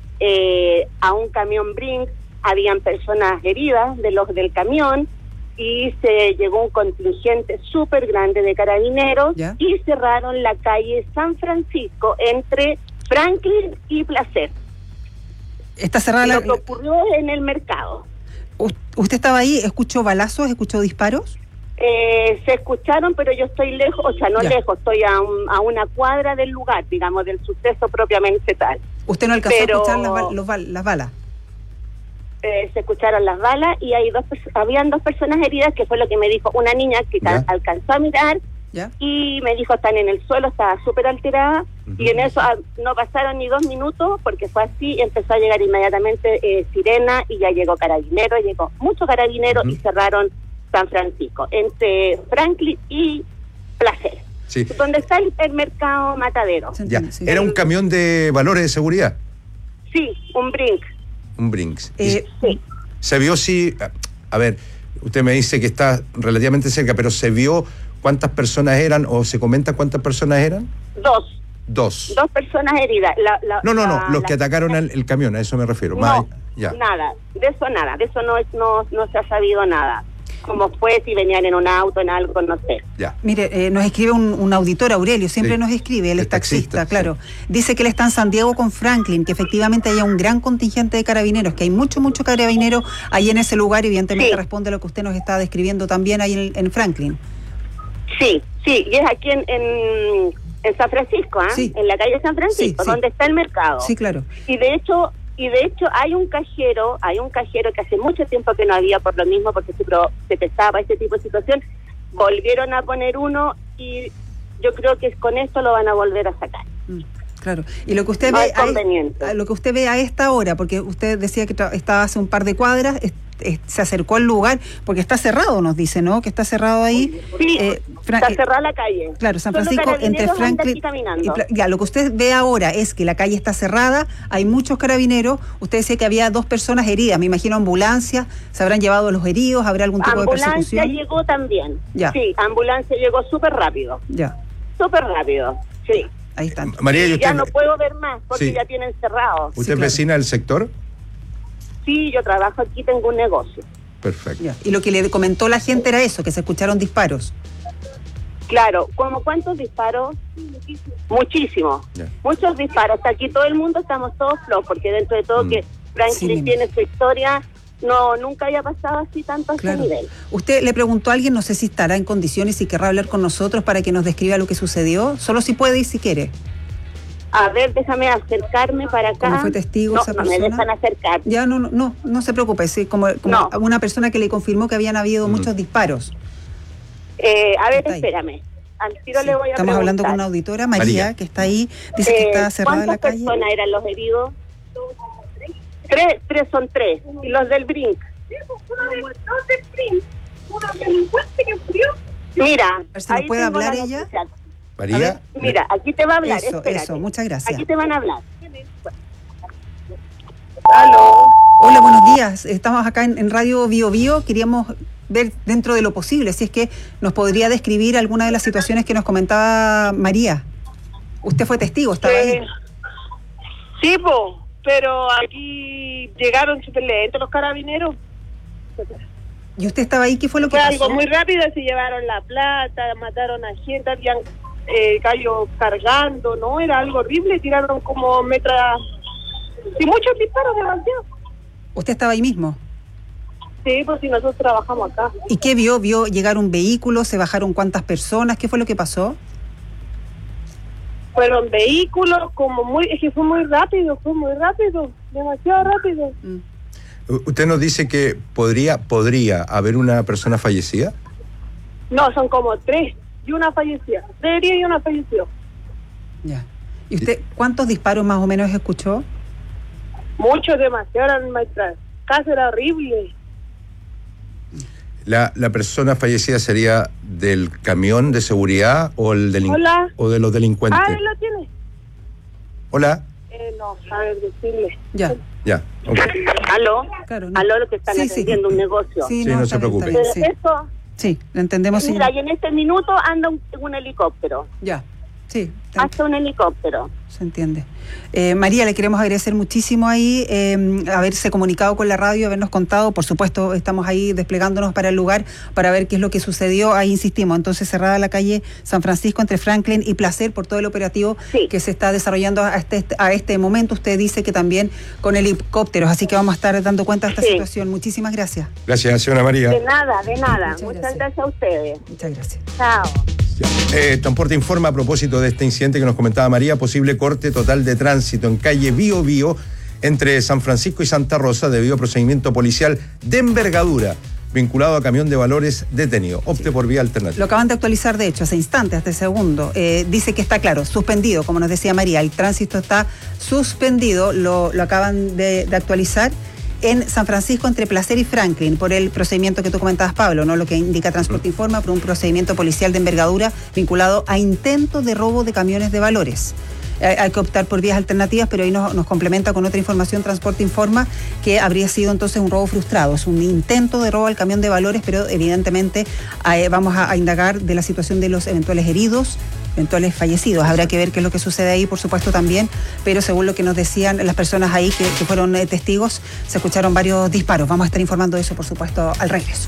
a un camión Brinks. Habían personas heridas de los del camión y se llegó un contingente súper grande de carabineros. ¿Ya? Y cerraron la calle San Francisco entre Franklin y Placer. Está cerrada Lo que ocurrió en el mercado. ¿Usted estaba ahí? ¿Escuchó balazos? ¿Escuchó disparos? Se escucharon, pero yo estoy lejos, o sea, no Ya. lejos, estoy a una cuadra del lugar, digamos, del suceso propiamente tal. ¿Usted no alcanzó Pero- a escuchar las balas? Se escucharon las balas y hay habían dos personas heridas, que fue lo que me dijo una niña que Ya. alcanzó a mirar. ¿Ya? Y me dijo, están en el suelo, estaba súper alterada. Y en eso no pasaron ni 2 minutos, porque fue así, empezó a llegar inmediatamente sirena, y ya llegó carabinero, llegó mucho carabinero, y cerraron San Francisco, entre Franklin y Placer, Sí, donde está el mercado Matadero. ya. Era un camión de valores de seguridad, Sí, un Brink. un Brinks. Sí. ¿Se vio si, a ver, usted me dice que está relativamente cerca, pero se vio cuántas personas eran o se comenta cuántas personas eran? Dos. Dos personas heridas. No, los que atacaron el camión, a eso me refiero. No, Ya. nada, de eso no se ha sabido nada. Como fue, si venían en un auto, en algo, no sé. Ya. Mire, nos escribe un auditor, Aurelio, siempre Sí. nos escribe, él es El taxista, taxista, claro. Dice que él está en San Diego con Franklin, que efectivamente hay un gran contingente de carabineros, que hay mucho carabinero ahí en ese lugar, y evidentemente Sí. responde a lo que usted nos está describiendo también ahí en Franklin. Sí, y es aquí en San Francisco, ¿ah? Sí. En la calle San Francisco, Sí. donde está el mercado. Sí, claro. Y de hecho hay un cajero que hace mucho tiempo que no había, por lo mismo, porque se pesaba este tipo de situación. Volvieron a poner uno y yo creo que con esto lo van a volver a sacar. Claro. Y lo que usted No ve es conveniente. lo que usted ve a esta hora, porque usted decía que estaba hace un par de cuadras, se acercó al lugar, porque está cerrado, nos dice, ¿no? Que está cerrado ahí. Sí, está cerrada la calle. Claro, San Solo Francisco entre carabineros anda Franklin aquí caminando. ya, lo que usted ve ahora es que la calle está cerrada, hay muchos carabineros. Usted decía que había 2 personas heridas, me imagino ambulancia, se habrán llevado a los heridos, habrá algún tipo de Ambulancia persecución. llegó también. Ya. Sí, ambulancia llegó súper rápido. Ya, Sí. ahí están. María, ¿y ya usted, no puedo ver más porque Sí. ya tienen cerrado. usted es vecina del sector? Sí, yo trabajo aquí, tengo un negocio. Perfecto. Ya. Y lo que le comentó la gente era eso, que se escucharon disparos. Claro, ¿como cuántos disparos? Muchísimos. Ya. Muchos disparos. Hasta aquí todo el mundo estamos todos flojos, porque dentro de todo que Franklin Sí, tiene su historia, nunca había pasado así tanto a ese Claro. nivel. Usted le preguntó a alguien, no sé si estará en condiciones y querrá hablar con nosotros para que nos describa lo que sucedió, solo si puede y si quiere. A ver, déjame acercarme para acá. ¿Cómo fue testigo esa No persona? me dejan acercar. Ya no se preocupe, sí, como No. una persona que le confirmó que habían habido muchos disparos. A ver, Está ahí. espérame. Al tiro Sí, le voy a estamos hablando con preguntar. una auditora, María, que está ahí, dice que está cerrada la calle. ¿Cuántas personas eran los heridos? Tres son tres. ¿Y los del Brink? Mira, A ver si nos ahí puede tengo hablar la ella. noticia. María, Mira, aquí te va a hablar. Eso, espérate. muchas gracias. Aquí te van a hablar. Hola, buenos días. Estamos acá en Radio Bio Bio. Queríamos ver dentro de lo posible, si es que nos podría describir alguna de las situaciones que nos comentaba María. Usted fue testigo, estaba ahí. Sí, pero aquí llegaron súper lentos los carabineros. ¿Y usted estaba ahí? ¿Qué fue lo que Fue pasó? algo muy rápido, se llevaron la plata, mataron a gente, habían gallos cargando, ¿no? Era algo horrible, tiraron como y muchos disparos demasiado. ¿Usted estaba ahí mismo? Sí, pues si nosotros trabajamos acá. ¿Y qué vio? ¿Vio llegar un vehículo? ¿Se bajaron cuántas personas? ¿Qué fue lo que pasó? Fueron vehículos es que fue muy rápido, demasiado rápido. ¿Usted nos dice que podría haber una persona fallecida? No, son como 3 y una fallecida. 3 heridas y una falleció. Ya. ¿Y usted cuántos disparos más o menos escuchó? Muchos, demasiado, eran maestras. Casi era horrible. ¿La persona fallecida sería del camión de seguridad o Hola. o de los delincuentes? Él lo tiene. Hola. No, a ver, decirle. Ya. Okay. ¿Aló? Claro, ¿Aló lo que están atendiendo un negocio? Sí, no se preocupe. Bien, sí. Eso, Sí, lo entendemos. mira, Sí. y en este minuto anda un helicóptero. Ya, sí. Hasta un helicóptero. Se entiende. María, le queremos agradecer muchísimo ahí haberse comunicado con la radio, habernos contado. Por supuesto, estamos ahí desplegándonos para el lugar para ver qué es lo que sucedió. Ahí insistimos. Entonces, cerrada la calle San Francisco entre Franklin y Placer por todo el operativo que se está desarrollando a este momento. Usted dice que también con helicópteros, así que vamos a estar dando cuenta de esta situación. Muchísimas gracias. Gracias, señora María. De nada. Muchas gracias a ustedes. Muchas gracias. Chao. Transporte informa a propósito de este incidente que nos comentaba María, posible corte total de tránsito en calle Bío Bío entre San Francisco y Santa Rosa debido a procedimiento policial de envergadura vinculado a camión de valores detenido. Opte por vía alternativa. Lo acaban de actualizar, de hecho, hace instantes, hace segundo. Dice que está claro, suspendido, como nos decía María, el tránsito está suspendido, lo acaban de actualizar en San Francisco entre Placer y Franklin por el procedimiento que tú comentabas, Pablo, ¿no? Lo que indica Transporte Informa, por un procedimiento policial de envergadura vinculado a intento de robo de camiones de valores. Hay que optar por vías alternativas, pero ahí nos complementa con otra información Transporte Informa que habría sido entonces un robo frustrado. Es un intento de robo al camión de valores, pero evidentemente vamos a indagar de la situación de los eventuales heridos, eventuales fallecidos. Habrá que ver qué es lo que sucede ahí, por supuesto, también, pero según lo que nos decían las personas ahí que fueron testigos, se escucharon varios disparos. Vamos a estar informando de eso, por supuesto, al regreso.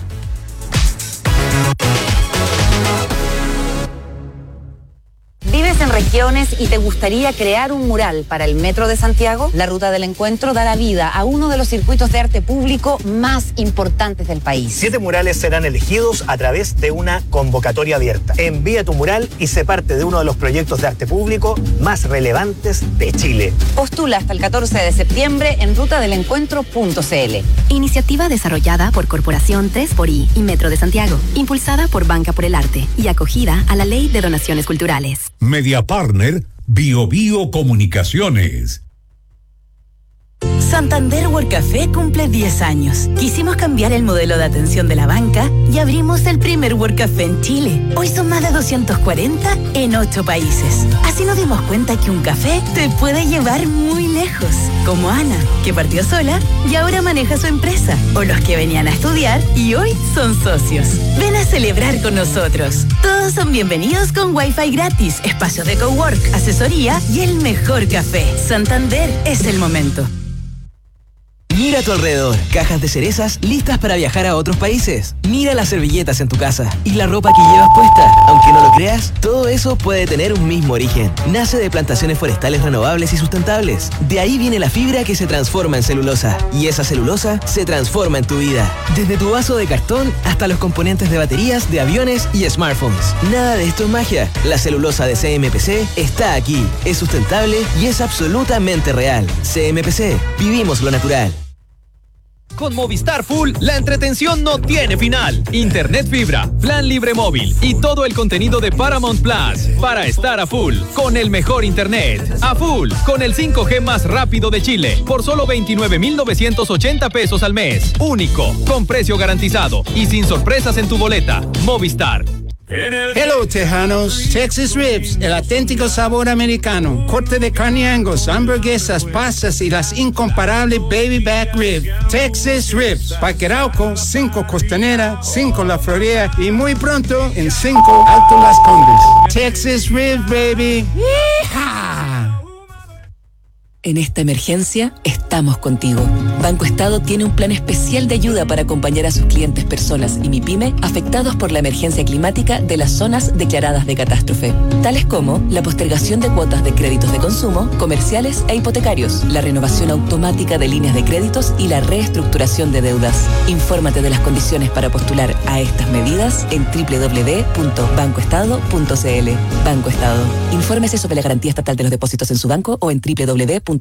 ¿Vives en regiones y te gustaría crear un mural para el Metro de Santiago? La Ruta del Encuentro dará vida a uno de los circuitos de arte público más importantes del país. 7 murales serán elegidos a través de una convocatoria abierta. Envía tu mural y sé parte de uno de los proyectos de arte público más relevantes de Chile. Postula hasta el 14 de septiembre en rutadelencuentro.cl. Iniciativa desarrollada por Corporación 3xI y Metro de Santiago, impulsada por Banca por el Arte y acogida a la Ley de Donaciones Culturales. Media Partner, Bio Bio Comunicaciones. Santander World Café cumple 10 años. Quisimos cambiar el modelo de atención de la banca y abrimos el primer World Café en Chile. Hoy son más de 240 en 8 países. Así nos dimos cuenta que un café te puede llevar muy lejos. Como Ana, que partió sola y ahora maneja su empresa. O los que venían a estudiar y hoy son socios. Ven a celebrar con nosotros. Todos son bienvenidos con Wi-Fi gratis, espacios de cowork, asesoría y el mejor café. Santander es el momento. Mira a tu alrededor, cajas de cerezas listas para viajar a otros países. Mira las servilletas en tu casa y la ropa que llevas puesta. Aunque no lo creas, todo eso puede tener un mismo origen. Nace de plantaciones forestales renovables y sustentables. De ahí viene la fibra que se transforma en celulosa. Y esa celulosa se transforma en tu vida. Desde tu vaso de cartón hasta los componentes de baterías, de aviones y smartphones. Nada de esto es magia. La celulosa de CMPC está aquí. Es sustentable y es absolutamente real. CMPC. Vivimos lo natural. Con Movistar Full, la entretención no tiene final. Internet fibra, plan libre móvil y todo el contenido de Paramount Plus para estar a full con el mejor internet. A full con el 5G más rápido de Chile por solo 29,980 pesos al mes. Único, con precio garantizado y sin sorpresas en tu boleta. Movistar. Hello, Tejanos. Texas Ribs, el auténtico sabor americano. Corte de carne Angus, hamburguesas, pastas y las incomparables Baby Back Rib. Texas Ribs, Parque Arauco, 5 Costanera, 5 La Florida y muy pronto en 5 Alto Las Condes. Texas Ribs, baby. ¡Yeehaw! En esta emergencia, estamos contigo. Banco Estado tiene un plan especial de ayuda para acompañar a sus clientes personas y MIPYME afectados por la emergencia climática de las zonas declaradas de catástrofe, tales como la postergación de cuotas de créditos de consumo, comerciales e hipotecarios, la renovación automática de líneas de créditos y la reestructuración de deudas. Infórmate de las condiciones para postular a estas medidas en www.bancoestado.cl. Banco Estado. Infórmese sobre la garantía estatal de los depósitos en su banco o en www.cmfchile.cl.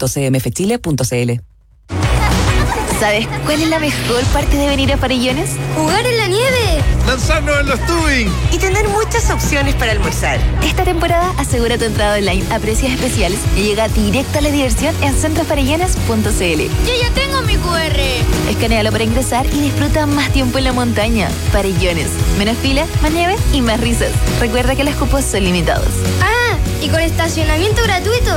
¿Sabes cuál es la mejor parte de venir a Farellones? ¡Jugar en la nieve! ¡Lanzarnos en los tubing! Y tener muchas opciones para almorzar. Esta temporada asegura tu entrada online a precios especiales y llega directo a la diversión en centrofarellones.cl. ¡Yo ya tengo mi QR! Escanéalo para ingresar y disfruta más tiempo en la montaña. Farellones. Menos fila, más nieve y más risas. Recuerda que los cupos son limitados. ¡Ah! ¿Y con estacionamiento gratuito?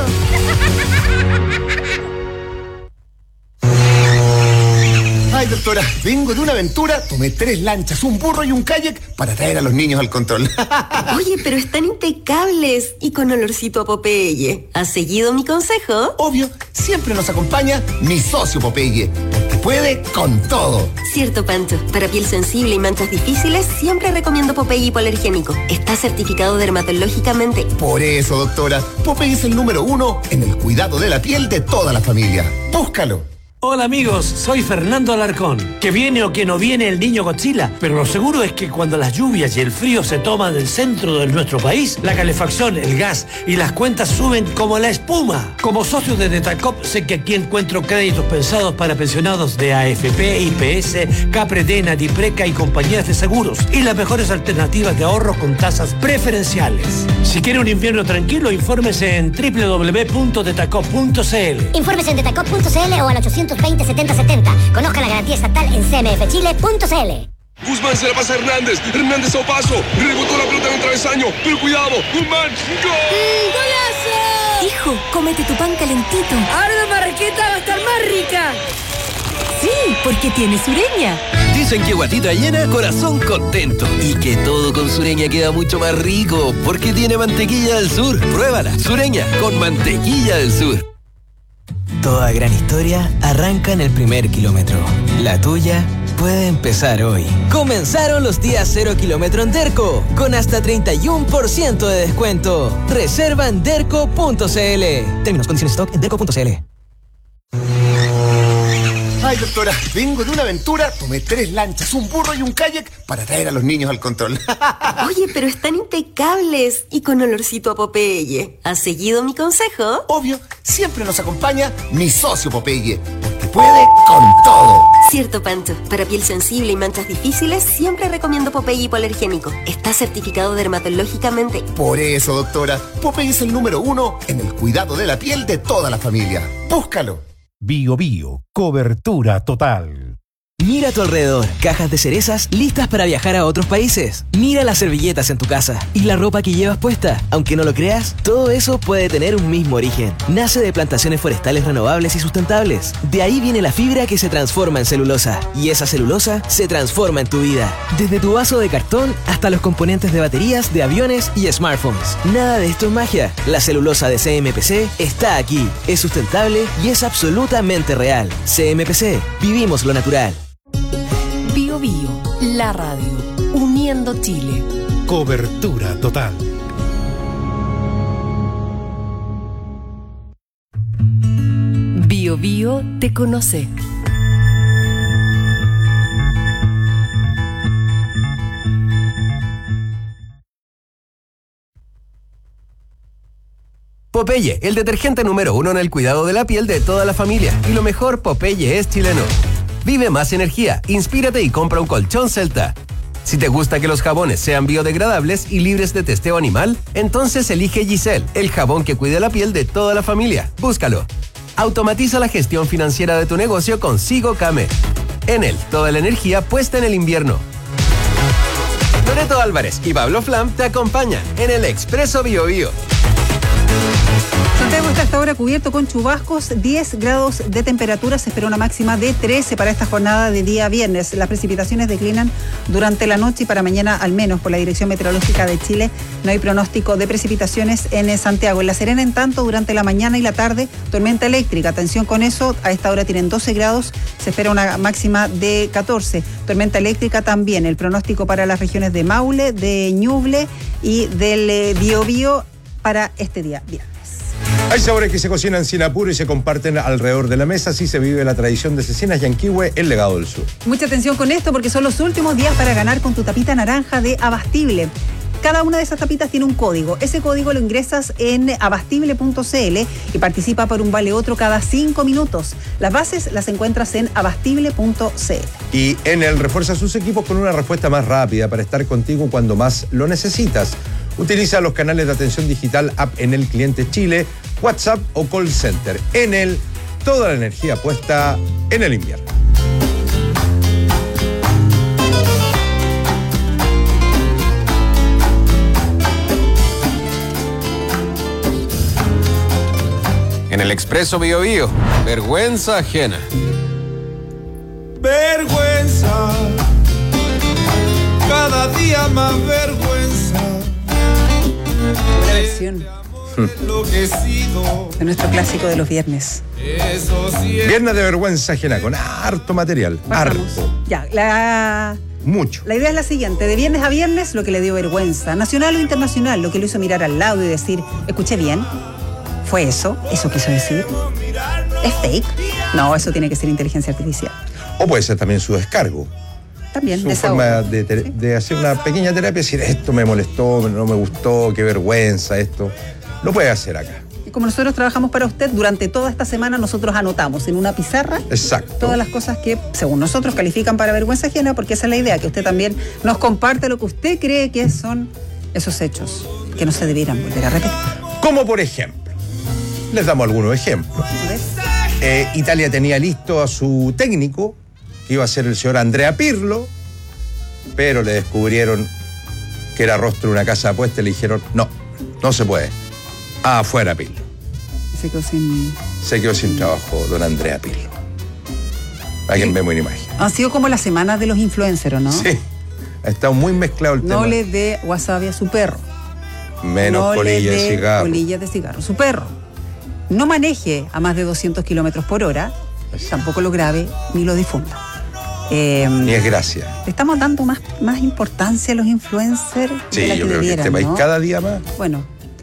Ay, doctora, vengo de una aventura, tomé 3 lanchas, un burro y un kayak para traer a los niños al control. Oye, pero están impecables y con olorcito a Popeye. ¿Has seguido mi consejo? Obvio, siempre nos acompaña mi socio Popeye, porque puede con todo. Cierto, Pancho. Para piel sensible y manchas difíciles, siempre recomiendo Popeye hipoalergénico. Está certificado dermatológicamente. Por eso, doctora, Popeye es el número 1 en el cuidado de la piel de toda la familia. Búscalo. Hola amigos, soy Fernando Alarcón. Que viene o que no viene el niño Godzilla, pero lo seguro es que cuando las lluvias y el frío se toman el centro de nuestro país, la calefacción, el gas y las cuentas suben como la espuma. Como socio de Detacop sé que aquí encuentro créditos pensados para pensionados de AFP, IPS, Capred, Natipreca y compañías de seguros y las mejores alternativas de ahorro con tasas preferenciales. Si quiere un invierno tranquilo, infórmese en www.detacop.cl. Infórmese en detacop.cl o al 820-7070. Conozca la garantía estatal en cmfchile.cl. Guzmán se la pasa a Hernández. Hernández a paso. Rebotó la pelota en el travesaño. Pero cuidado. Guzmán. ¡Gol! ¡Golazo! Hijo, cómete tu pan calentito. Ahora la marraqueta va a estar más rica. Sí, porque tiene Sureña. Dicen que guatita llena, corazón contento. Y que todo con Sureña queda mucho más rico, porque tiene mantequilla del sur. Pruébala, Sureña, con mantequilla del sur. Toda gran historia arranca en el primer kilómetro. La tuya puede empezar hoy. Comenzaron los días 0 kilómetro en Derco, con hasta 31% de descuento. Reserva en derco.cl. Términos, condiciones, stock en derco.cl. Ay, doctora, vengo de una aventura, tomé 3 lanchas, un burro y un kayak para traer a los niños al control. Oye, pero están impecables y con olorcito a Popeye. ¿Has seguido mi consejo? Obvio, siempre nos acompaña mi socio Popeye, porque puede con todo. Cierto, Pancho. Para piel sensible y manchas difíciles, siempre recomiendo Popeye hipoalergénico. Está certificado dermatológicamente. Por eso, doctora, Popeye es el número 1 en el cuidado de la piel de toda la familia. Búscalo. Bio Bio, cobertura total. Mira a tu alrededor, cajas de cerezas listas para viajar a otros países. Mira las servilletas en tu casa y la ropa que llevas puesta. Aunque no lo creas, todo eso puede tener un mismo origen. Nace de plantaciones forestales renovables y sustentables. De ahí viene la fibra que se transforma en celulosa. Y esa celulosa se transforma en tu vida. Desde tu vaso de cartón hasta los componentes de baterías, de aviones y smartphones. Nada de esto es magia. La celulosa de CMPC está aquí. Es sustentable y es absolutamente real. CMPC, vivimos lo natural. Bio Bio, la radio, uniendo Chile. Cobertura total. Bio Bio te conoce. Popeye, el detergente número 1 en el cuidado de la piel de toda la familia. Y lo mejor, Popeye es chileno. Vive más energía, inspírate y compra un colchón Celta. Si te gusta que los jabones sean biodegradables y libres de testeo animal, entonces elige Giselle, el jabón que cuida la piel de toda la familia. Búscalo. Automatiza la gestión financiera de tu negocio con Sigo Came. En él, toda la energía puesta en el invierno. Loreto Álvarez y Pablo Flam te acompañan en el Expreso Bio Bio. Santiago está hasta ahora cubierto con chubascos, 10 grados de temperatura, se espera una máxima de 13 para esta jornada de día viernes. Las precipitaciones declinan durante la noche y para mañana, al menos por la Dirección Meteorológica de Chile, no hay pronóstico de precipitaciones en Santiago. En La Serena, en tanto, durante la mañana y la tarde, tormenta eléctrica. Atención con eso, a esta hora tienen 12 grados, se espera una máxima de 14. Tormenta eléctrica también. El pronóstico para las regiones de Maule, de Ñuble y del Biobío para este día viernes. Hay sabores que se cocinan sin apuro y se comparten alrededor de la mesa. Así se vive la tradición de Cecinas Yanquihue, el legado del sur. Mucha atención con esto porque son los últimos días para ganar con tu tapita naranja de Abastible. Cada una de esas tapitas tiene un código. Ese código lo ingresas en abastible.cl y participa por un vale otro cada 5 minutos. Las bases las encuentras en abastible.cl. Y Enel refuerza sus equipos con una respuesta más rápida para estar contigo cuando más lo necesitas. Utiliza los canales de atención digital App Enel Cliente Chile, WhatsApp o Call Center. Enel, toda la energía puesta en el invierno. En el Expreso Bio Bio, vergüenza ajena. Vergüenza, cada día más vergüenza. Una versión de nuestro clásico de los viernes. Viernes de vergüenza ajena, con harto material. Harto. Ya, mucho. La idea es la siguiente: de viernes a viernes, lo que le dio vergüenza, nacional o internacional, lo que lo hizo mirar al lado y decir, escuché bien. ¿Fue eso? ¿Eso quiso decir? ¿Es fake? No, eso tiene que ser inteligencia artificial. O puede ser también su descargo. También, su forma de hacer una pequeña terapia y decir, esto me molestó, no me gustó, qué vergüenza, esto. Lo puede hacer acá. Y como nosotros trabajamos para usted, durante toda esta semana nosotros anotamos en una pizarra todas las cosas que, según nosotros, califican para vergüenza ajena, porque esa es la idea, que usted también nos comparte lo que usted cree que son esos hechos que no se debieran volver a repetir. Como por ejemplo, les damos algunos ejemplos. Italia tenía listo a su técnico, que iba a ser el señor Andrea Pirlo, pero le descubrieron que era rostro de una casa de apuestas y le dijeron, no se puede. Afuera Pirlo. Se quedó sin trabajo don Andrea Pirlo. Alguien ve una imagen. Han sido como las semanas de los influencers, ¿no? Sí, ha estado muy mezclado el tema. No le dé wasabi a su perro. Menos colillas de cigarro. Colillas de cigarro. Su perro. No maneje a más de 200 kilómetros por hora, tampoco lo grave ni lo difunda. Ni es gracia. ¿Le estamos dando más importancia a los influencers? Sí, de la yo creo que este país cada día más. Bueno,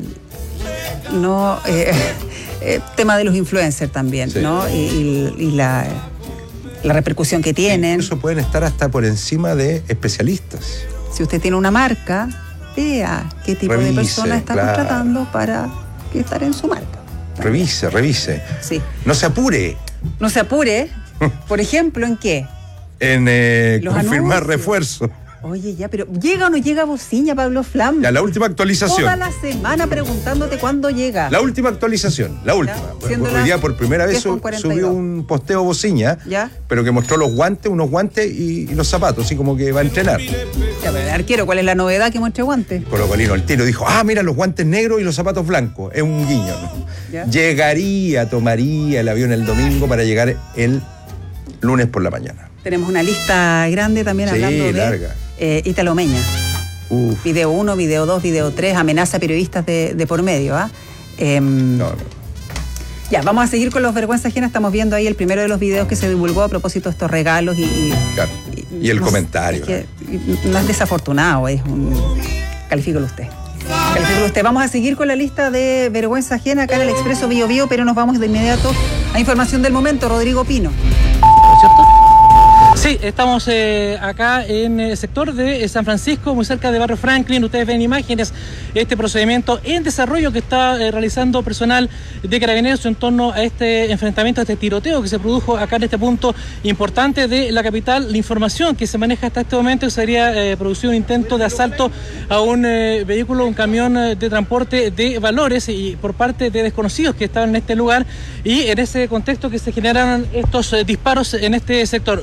tema de los influencers también, sí. ¿No? Y la repercusión que tienen. Incluso pueden estar hasta por encima de especialistas. Si usted tiene una marca, vea qué tipo de persona está contratando para estar en su marca. Revise. Sí. No se apure. No se apure. Por ejemplo, ¿en qué? En confirmar refuerzo. Oye, ya, pero ¿llega o no llega Bociña, Pablo Flam? Ya, la última actualización. Toda la semana preguntándote cuándo llega. La última actualización, la última. Hoy día por primera vez subió un posteo Bociña, pero que mostró unos guantes y los zapatos, así como que va a entrenar. Ya, pero el arquero, ¿cuál es la novedad que muestra guantes? Colo Colino, el tiro dijo, mira los guantes negros y los zapatos blancos. Es un guiño, ¿no? Tomaría el avión el domingo para llegar el lunes por la mañana. Tenemos una lista grande también hablando larga. De Ítalo Meña. Video 1, video 2, video 3, amenaza a periodistas de por medio. No. Ya, vamos a seguir con los vergüenzas ajenas. Estamos viendo ahí el primero de los videos que se divulgó a propósito de estos regalos y el comentario. Es que no es desafortunado, califícalo usted. Vamos a seguir con la lista de vergüenza ajena acá en el Expreso Bio Bio, pero nos vamos de inmediato a información del momento. Rodrigo Pino. ¿Cierto? Sí, estamos acá en el sector de San Francisco, muy cerca de Barrio Franklin. Ustedes ven imágenes, este procedimiento en desarrollo que está realizando personal de Carabineros en torno a este enfrentamiento, a este tiroteo que se produjo acá en este punto importante de la capital. La información que se maneja hasta este momento sería producido un intento de asalto a un vehículo, un camión de transporte de valores y por parte de desconocidos que estaban en este lugar, y en ese contexto que se generaron estos disparos en este sector. No tenemos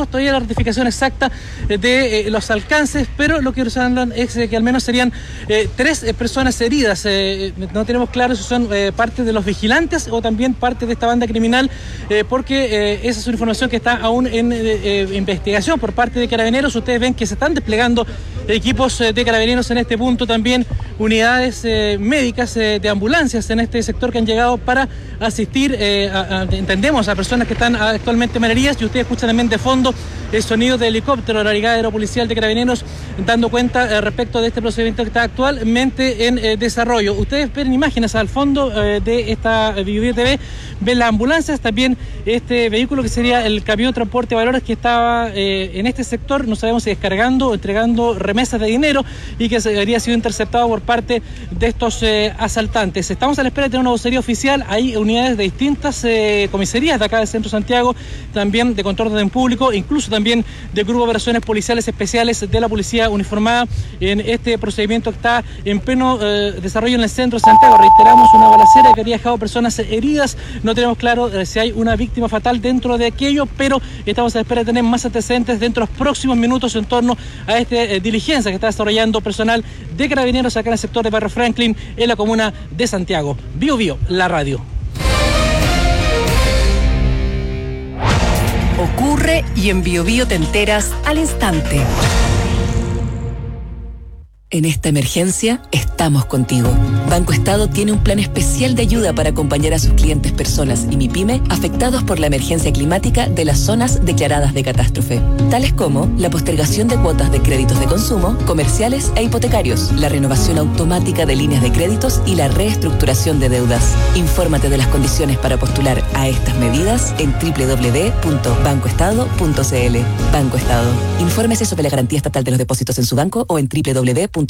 tenemos todavía la ratificación exacta de los alcances, pero lo que nos hablan es que al menos serían 3 personas heridas. No tenemos claro si son parte de los vigilantes o también parte de esta banda criminal, porque esa es una información que está aún en investigación por parte de Carabineros. Ustedes ven que se están desplegando equipos de Carabineros en este punto, también unidades médicas de ambulancias en este sector que han llegado para asistir, entendemos, a personas que están actualmente malheridas, y ustedes escuchan también de fondo el sonido de helicóptero de la Brigada Aeropolicial de Carabineros dando cuenta respecto de este procedimiento que está actualmente en desarrollo. Ustedes ven imágenes al fondo de esta BioBio TV, ven las ambulancias, también este vehículo que sería el camión de transporte de valores que estaba en este sector, no sabemos si descargando o entregando remesas de dinero, y que habría sido interceptado por parte de estos asaltantes. Estamos a la espera de tener una vocería oficial. Hay unidades de distintas comisarías de acá del Centro Santiago, también de control de orden público, incluso también de Grupo de Operaciones Policiales Especiales de la Policía Uniformada en este procedimiento que está en pleno desarrollo en el Centro de Santiago. Reiteramos, una balacera que habría dejado personas heridas. No tenemos claro si hay una víctima fatal dentro de aquello, pero estamos a la espera de tener más antecedentes dentro de los próximos minutos en torno a esta diligencia que está desarrollando personal de Carabineros acá en el sector de Barrio Franklin, en la comuna de Santiago. BioBio, la radio. Ocurre y en BioBio te enteras al instante. En esta emergencia, estamos contigo. Banco Estado tiene un plan especial de ayuda para acompañar a sus clientes personas y MIPYME afectados por la emergencia climática de las zonas declaradas de catástrofe, tales como la postergación de cuotas de créditos de consumo, comerciales e hipotecarios, la renovación automática de líneas de créditos y la reestructuración de deudas. Infórmate de las condiciones para postular a estas medidas en www.bancoestado.cl. Banco Estado. Infórmese sobre la garantía estatal de los depósitos en su banco o en www.cmfchile.cl.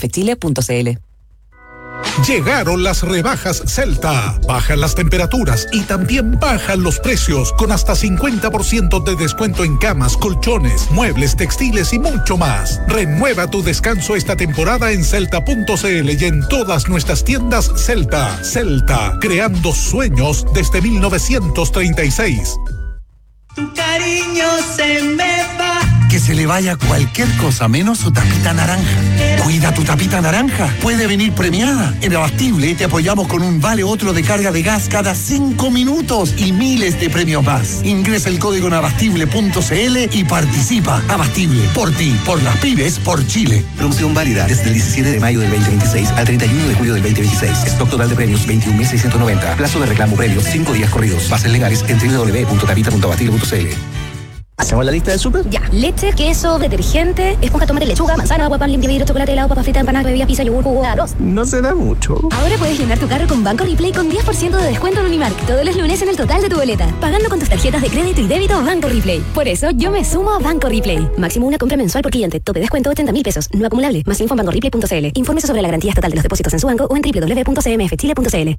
Llegaron las rebajas Celta. Bajan las temperaturas y también bajan los precios, con hasta 50% de descuento en camas, colchones, muebles, textiles y mucho más. Renueva tu descanso esta temporada en celta.cl y en todas nuestras tiendas Celta. Celta, creando sueños desde 1936. Tu cariño se me va. Que se le vaya cualquier cosa menos su tapita naranja. Cuida tu tapita naranja. Puede venir premiada. En Abastible te apoyamos con un vale otro de carga de gas cada 5 minutos y miles de premios más. Ingresa el código en abastible.cl y participa. Abastible, por ti, por las pymes, por Chile. Promoción válida desde el 17 de mayo del 2026 al 31 de julio del 2026. Stock total de premios 21.690. Plazo de reclamo premios 5 días corridos. Bases legales en www.tapita.abastible.cl. ¿Hacemos la lista del súper? Ya. Leche, queso, detergente, esponja, tomate, lechuga, manzana, agua, pan, limpia, vidrio, chocolate, helado, papa frita, empanada, bebida, pizza, yogur, jugo, arroz. No se da mucho. Ahora puedes llenar tu carro con Banco Replay con 10% de descuento en Unimark todos los lunes en el total de tu boleta, pagando con tus tarjetas de crédito y débito Banco Replay. Por eso yo me sumo a Banco Replay. Máximo una compra mensual por cliente. Tope descuento 80.000 pesos. No acumulable. Más info en bancoreplay.cl. Infórmese sobre la garantía estatal de los depósitos en su banco o en www.cmfchile.cl.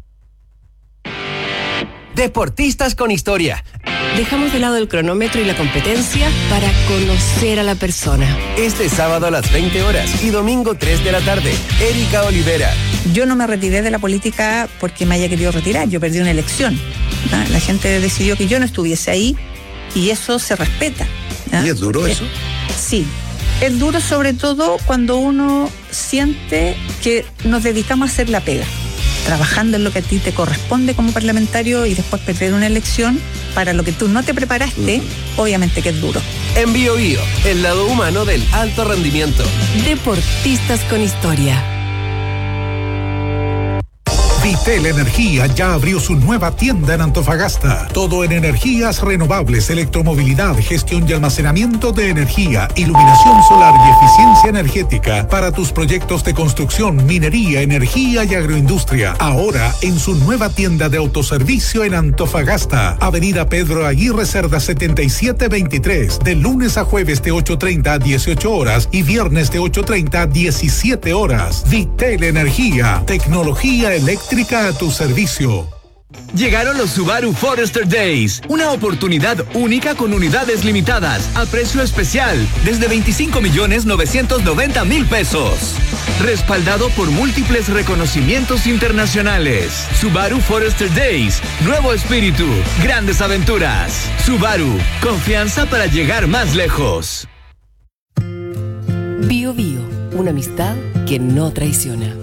Deportistas con historia. Dejamos de lado el cronómetro y la competencia para conocer a la persona. Este sábado a las 20 horas y domingo 3 de la tarde. Erika Olivera. Yo no me retiré de la política porque me haya querido retirar. Yo perdí una elección. ¿Ah? La gente decidió que yo no estuviese ahí y eso se respeta. ¿Ah? ¿Y es duro eso? Sí. Es duro sobre todo cuando uno siente que nos dedicamos a hacer la pega, trabajando en lo que a ti te corresponde como parlamentario y después perder una elección para lo que tú no te preparaste, obviamente que es duro. En BioBio, el lado humano del alto rendimiento. Deportistas con historia. Vitel Energía ya abrió su nueva tienda en Antofagasta. Todo en energías renovables, electromovilidad, gestión y almacenamiento de energía, iluminación solar y eficiencia energética para tus proyectos de construcción, minería, energía y agroindustria. Ahora en su nueva tienda de autoservicio en Antofagasta. Avenida Pedro Aguirre Cerda 7723. De lunes a jueves de 8:30 a 18 horas y viernes de 8:30 a 17 horas. Vitel Energía. Tecnología eléctrica a tu servicio. Llegaron los Subaru Forester Days, una oportunidad única con unidades limitadas a precio especial desde 25.990.000 pesos. Respaldado por múltiples reconocimientos internacionales. Subaru Forester Days, nuevo espíritu, grandes aventuras. Subaru, confianza para llegar más lejos. Bio Bio, una amistad que no traiciona.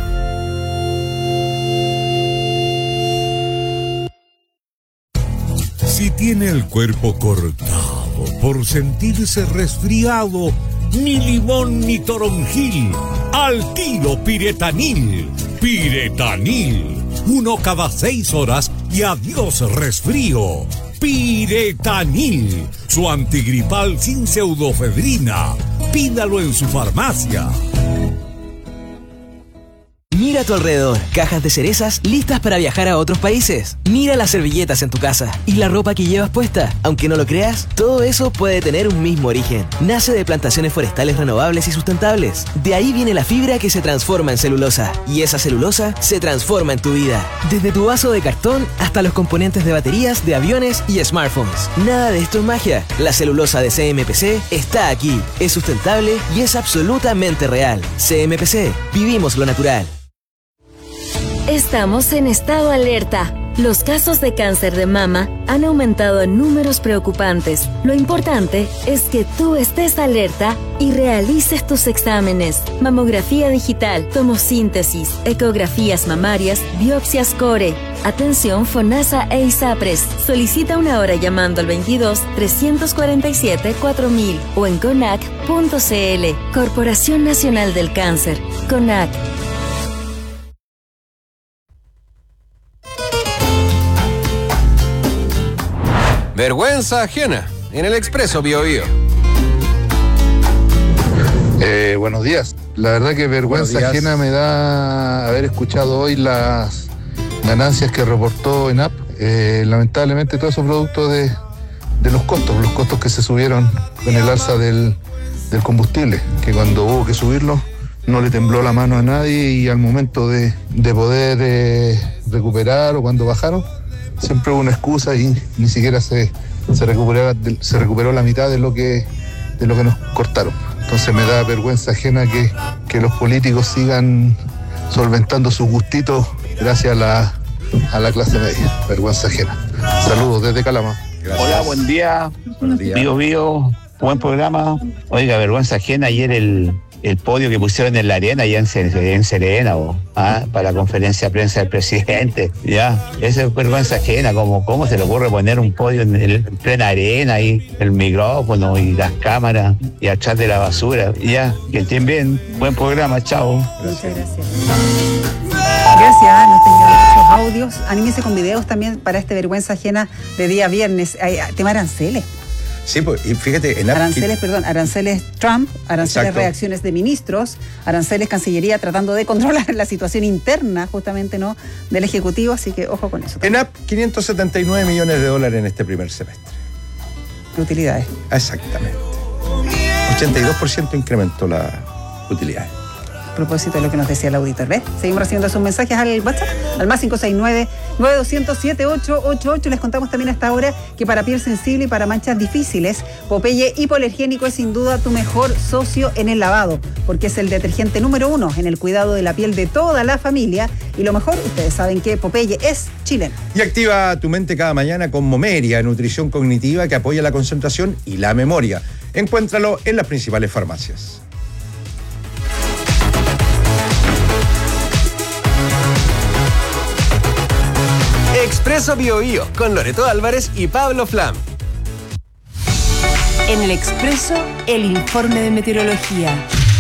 Si tiene el cuerpo cortado por sentirse resfriado, ni limón ni toronjil, al tiro Piretanil. Piretanil, 1 cada 6 horas y adiós resfrío. Piretanil, su antigripal sin pseudofedrina. Pídalo en su farmacia. Mira a tu alrededor, cajas de cerezas listas para viajar a otros países. Mira las servilletas en tu casa y la ropa que llevas puesta. Aunque no lo creas, todo eso puede tener un mismo origen. Nace de plantaciones forestales renovables y sustentables. De ahí viene la fibra que se transforma en celulosa. Y esa celulosa se transforma en tu vida. Desde tu vaso de cartón hasta los componentes de baterías, de aviones y smartphones. Nada de esto es magia. La celulosa de CMPC está aquí. Es sustentable y es absolutamente real. CMPC, vivimos lo natural. Estamos en estado alerta. Los casos de cáncer de mama han aumentado en números preocupantes. Lo importante es que tú estés alerta y realices tus exámenes. Mamografía digital, tomosíntesis, ecografías mamarias, biopsias core. Atención FONASA e ISAPRES. Solicita una hora llamando al 22-347-4000 o en CONAC.cl. Corporación Nacional del Cáncer. CONAC. Vergüenza ajena en el Expreso Bio Bio. Buenos días. La verdad que vergüenza ajena me da haber escuchado hoy las ganancias que reportó ENAP. Lamentablemente todos esos productos de los costos que se subieron con el alza del combustible, que cuando hubo que subirlo no le tembló la mano a nadie y al momento de poder recuperar o cuando bajaron, siempre hubo una excusa y ni siquiera se recuperó la mitad de lo que nos cortaron. Entonces me da vergüenza ajena que los políticos sigan solventando sus gustitos gracias a la clase media. Vergüenza ajena. Saludos desde Calama. Gracias. Hola, buen día. Buenos días. Bio Bio, buen programa. Oiga, vergüenza ajena, ayer el podio que pusieron en la arena allá en Serena, para la conferencia de prensa del presidente, ya, esa es vergüenza ajena, ¿cómo se le ocurre poner un podio en plena arena y el micrófono y las cámaras y atrás de la basura, ya, que estén bien, buen programa, chao. Muchas gracias. Gracias, nos tengo muchos audios, anímese con videos también para este vergüenza ajena de día viernes, tema aranceles. Sí, pues, y fíjate, aranceles Trump, aranceles Exacto. reacciones de ministros, aranceles Cancillería tratando de controlar la situación interna justamente no del Ejecutivo, así que ojo con eso. ENAP, $579 millones en este primer semestre. De utilidades. Exactamente. 82% incrementó la utilidad. A propósito de lo que nos decía el auditor, ¿ves? Seguimos recibiendo sus mensajes al WhatsApp, al más 569-9200-7888. Les contamos también a esta hora que para piel sensible y para manchas difíciles, Popeye Hipoalergénico es sin duda tu mejor socio en el lavado, porque es el detergente número 1 en el cuidado de la piel de toda la familia. Y lo mejor, ustedes saben que Popeye es chileno. Y activa tu mente cada mañana con Momeria, nutrición cognitiva que apoya la concentración y la memoria. Encuéntralo en las principales farmacias. Expreso Bio Bio con Loreto Álvarez y Pablo Flam. En el Expreso, el informe de meteorología.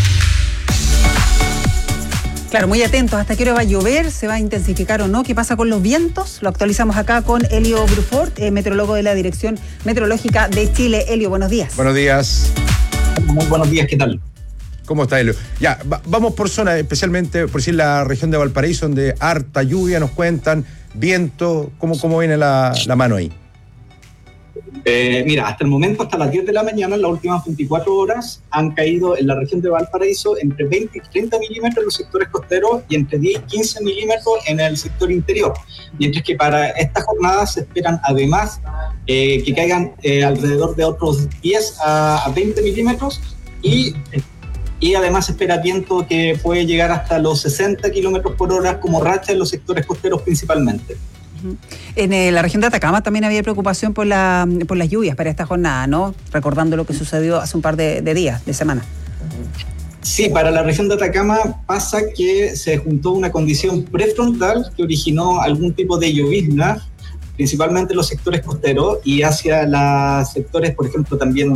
Claro, muy atentos. ¿Hasta qué hora va a llover? ¿Se va a intensificar o no? ¿Qué pasa con los vientos? Lo actualizamos acá con Elio Brufort, meteorólogo de la Dirección Meteorológica de Chile. Elio, buenos días. Buenos días. Muy buenos días, ¿qué tal? ¿Cómo está, Elio? Ya, vamos por zona, especialmente por decir la región de Valparaíso, donde harta lluvia nos cuentan, viento, ¿cómo viene la mano ahí? Mira, hasta el momento, hasta las 10 de la mañana, en las últimas 24 horas, han caído en la región de Valparaíso entre 20 y 30 milímetros en los sectores costeros y entre 10 y 15 milímetros en el sector interior. Mientras que para esta jornada se esperan además que caigan alrededor de otros 10 a 20 milímetros y además se espera viento que puede llegar hasta los 60 kilómetros por hora como racha en los sectores costeros principalmente. En la región de Atacama también había preocupación por las lluvias para esta jornada, ¿no? Recordando lo que sucedió hace un par de días, de semana. Sí, para la región de Atacama pasa que se juntó una condición prefrontal que originó algún tipo de llovizna, principalmente en los sectores costeros y hacia los sectores, por ejemplo, también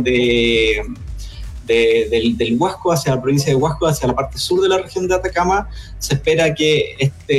del Huasco, hacia la provincia de Huasco, hacia la parte sur de la región de Atacama. Se espera que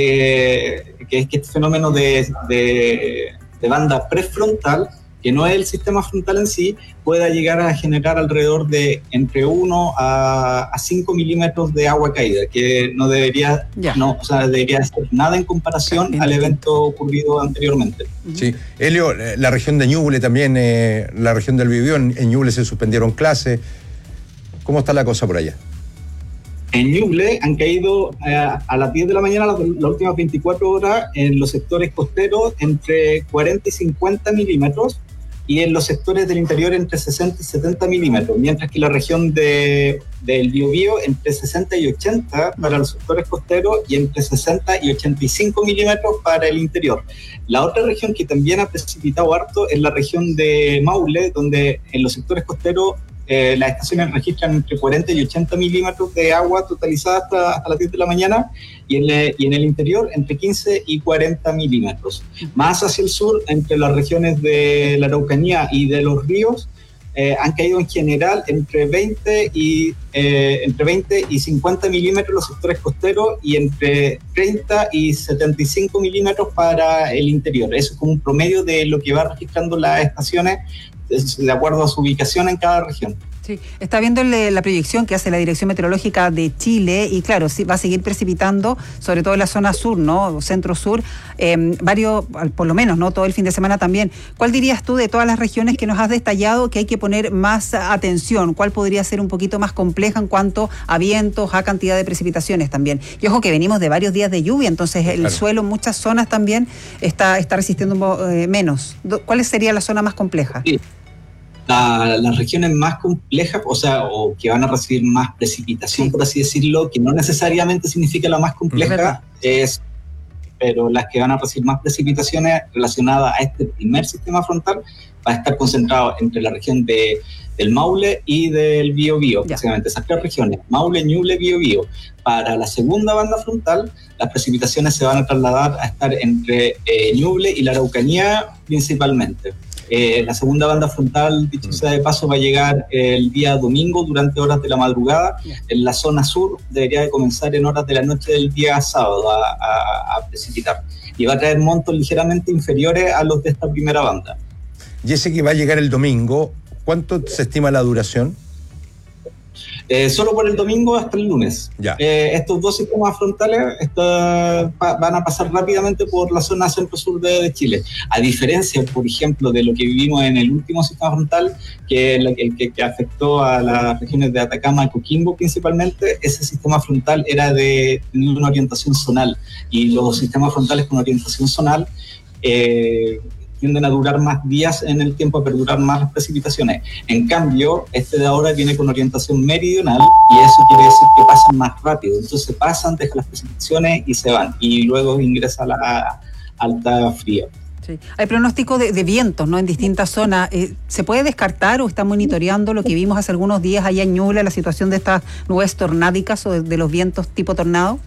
este fenómeno de banda prefrontal, que no es el sistema frontal en sí, pueda llegar a generar alrededor de entre 1 a 5 milímetros de agua caída, que no debería, debería ser nada en comparación al evento ocurrido anteriormente. Sí. Helio, la región de Ñuble también, la región del Biobío, en Ñuble se suspendieron clases. ¿Cómo está la cosa por allá? En Ñuble han caído a las 10 de la mañana, las últimas 24 horas, en los sectores costeros entre 40 y 50 milímetros y en los sectores del interior entre 60 y 70 milímetros, mientras que la región del Biobío entre 60 y 80 para los sectores costeros y entre 60 y 85 milímetros para el interior. La otra región que también ha precipitado harto es la región de Maule, donde en los sectores costeros las estaciones registran entre 40 y 80 milímetros de agua totalizada hasta las 10 de la mañana y en el interior entre 15 y 40 milímetros. Más hacia el sur, entre las regiones de la Araucanía y de los ríos, han caído en general entre 20 y 50 milímetros los sectores costeros y entre 30 y 75 milímetros para el interior. Eso es como un promedio de lo que va registrando las estaciones de acuerdo a su ubicación en cada región. Sí, está viendo la proyección que hace la Dirección Meteorológica de Chile y claro, sí, va a seguir precipitando, sobre todo en la zona sur, ¿no? Centro-sur, por lo menos, ¿no? Todo el fin de semana también. ¿Cuál dirías tú de todas las regiones que nos has detallado que hay que poner más atención? ¿Cuál podría ser un poquito más compleja en cuanto a vientos, a cantidad de precipitaciones también? Y ojo que venimos de varios días de lluvia, entonces el suelo en muchas zonas también está resistiendo menos. ¿Cuál sería la zona más compleja? Sí. Las regiones más complejas, o que van a recibir más precipitación, por así decirlo, que no necesariamente significa la más compleja, pero las que van a recibir más precipitaciones relacionadas a este primer sistema frontal va a estar concentrado entre la región del Maule y del Biobío, básicamente esas tres regiones, Maule, Ñuble, Biobío. Para la segunda banda frontal, las precipitaciones se van a trasladar a estar entre Ñuble y la Araucanía principalmente. La segunda banda frontal, dicho sea de paso, va a llegar el día domingo durante horas de la madrugada. En la zona sur debería de comenzar en horas de la noche del día sábado a precipitar. Y va a traer montos ligeramente inferiores a los de esta primera banda. Y ese que va a llegar el domingo, ¿cuánto se estima la duración? Solo por el domingo hasta el lunes. Estos dos sistemas frontales van a pasar rápidamente por la zona centro-sur de Chile. A diferencia, por ejemplo, de lo que vivimos en el último sistema frontal, el que afectó a las regiones de Atacama y Coquimbo principalmente, ese sistema frontal era de una orientación zonal. Y los sistemas frontales con orientación zonal tienden a durar más días en el tiempo, a perdurar más las precipitaciones. En cambio, este de ahora viene con orientación meridional y eso quiere decir que pasan más rápido. Entonces pasan, dejan las precipitaciones y se van. Y luego ingresa la alta fría. Sí. Hay pronóstico de vientos, ¿no? En distintas zonas. ¿Se puede descartar o está monitoreando lo que vimos hace algunos días allá en Ñuble, la situación de estas nubes tornádicas o de los vientos tipo tornado?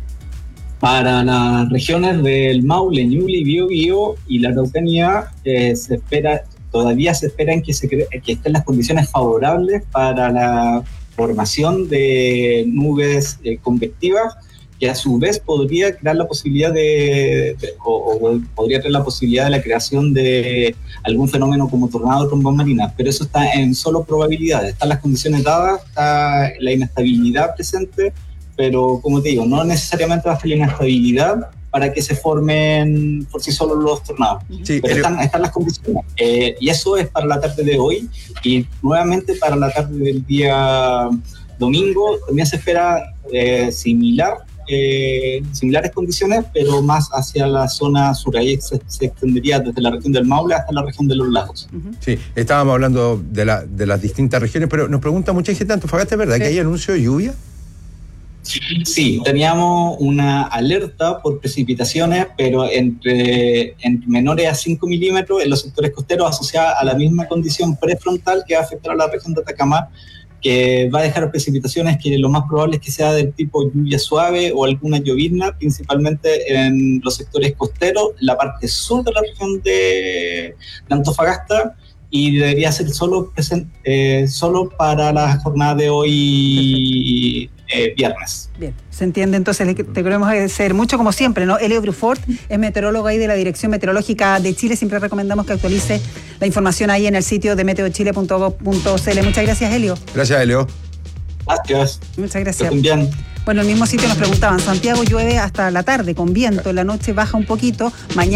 Para las regiones del Maule, Ñuble y Biobío y la Araucanía, todavía se espera que estén las condiciones favorables para la formación de nubes convectivas, que a su vez podría crear la posibilidad podría traer la posibilidad de la creación de algún fenómeno como tornado o trombón marina, pero eso está en solo probabilidades. Están las condiciones dadas, está la inestabilidad presente, pero como te digo, no necesariamente va a ser inestabilidad para que se formen por sí solos los tornados. Sí, pero están las condiciones. Y eso es para la tarde de hoy, y nuevamente para la tarde del día domingo también se espera similares condiciones, pero más hacia la zona sur. Ahí se extendería desde la región del Maule hasta la región de los lagos. Sí, estábamos hablando de las distintas regiones, pero nos pregunta mucha gente de Antofagasta, ¿es verdad que hay anuncio de lluvia? Sí, teníamos una alerta por precipitaciones, pero entre menores a 5 milímetros en los sectores costeros, asociada a la misma condición prefrontal que va a afectar a la región de Atacama, que va a dejar precipitaciones que lo más probable es que sea del tipo lluvia suave o alguna llovizna, principalmente en los sectores costeros, la parte sur de la región de Antofagasta, y debería ser solo para la jornada de hoy, viernes. Bien, se entiende. Entonces te queremos agradecer mucho, como siempre, ¿no? Elio Brufort es meteorólogo ahí de la Dirección Meteorológica de Chile. Siempre recomendamos que actualice la información ahí en el sitio de meteochile.gov.cl. Muchas gracias, Elio. Gracias, Elio. Gracias. Muchas gracias. Bien. Bueno, en el mismo sitio nos preguntaban, Santiago llueve hasta la tarde con viento, en la noche baja un poquito, mañana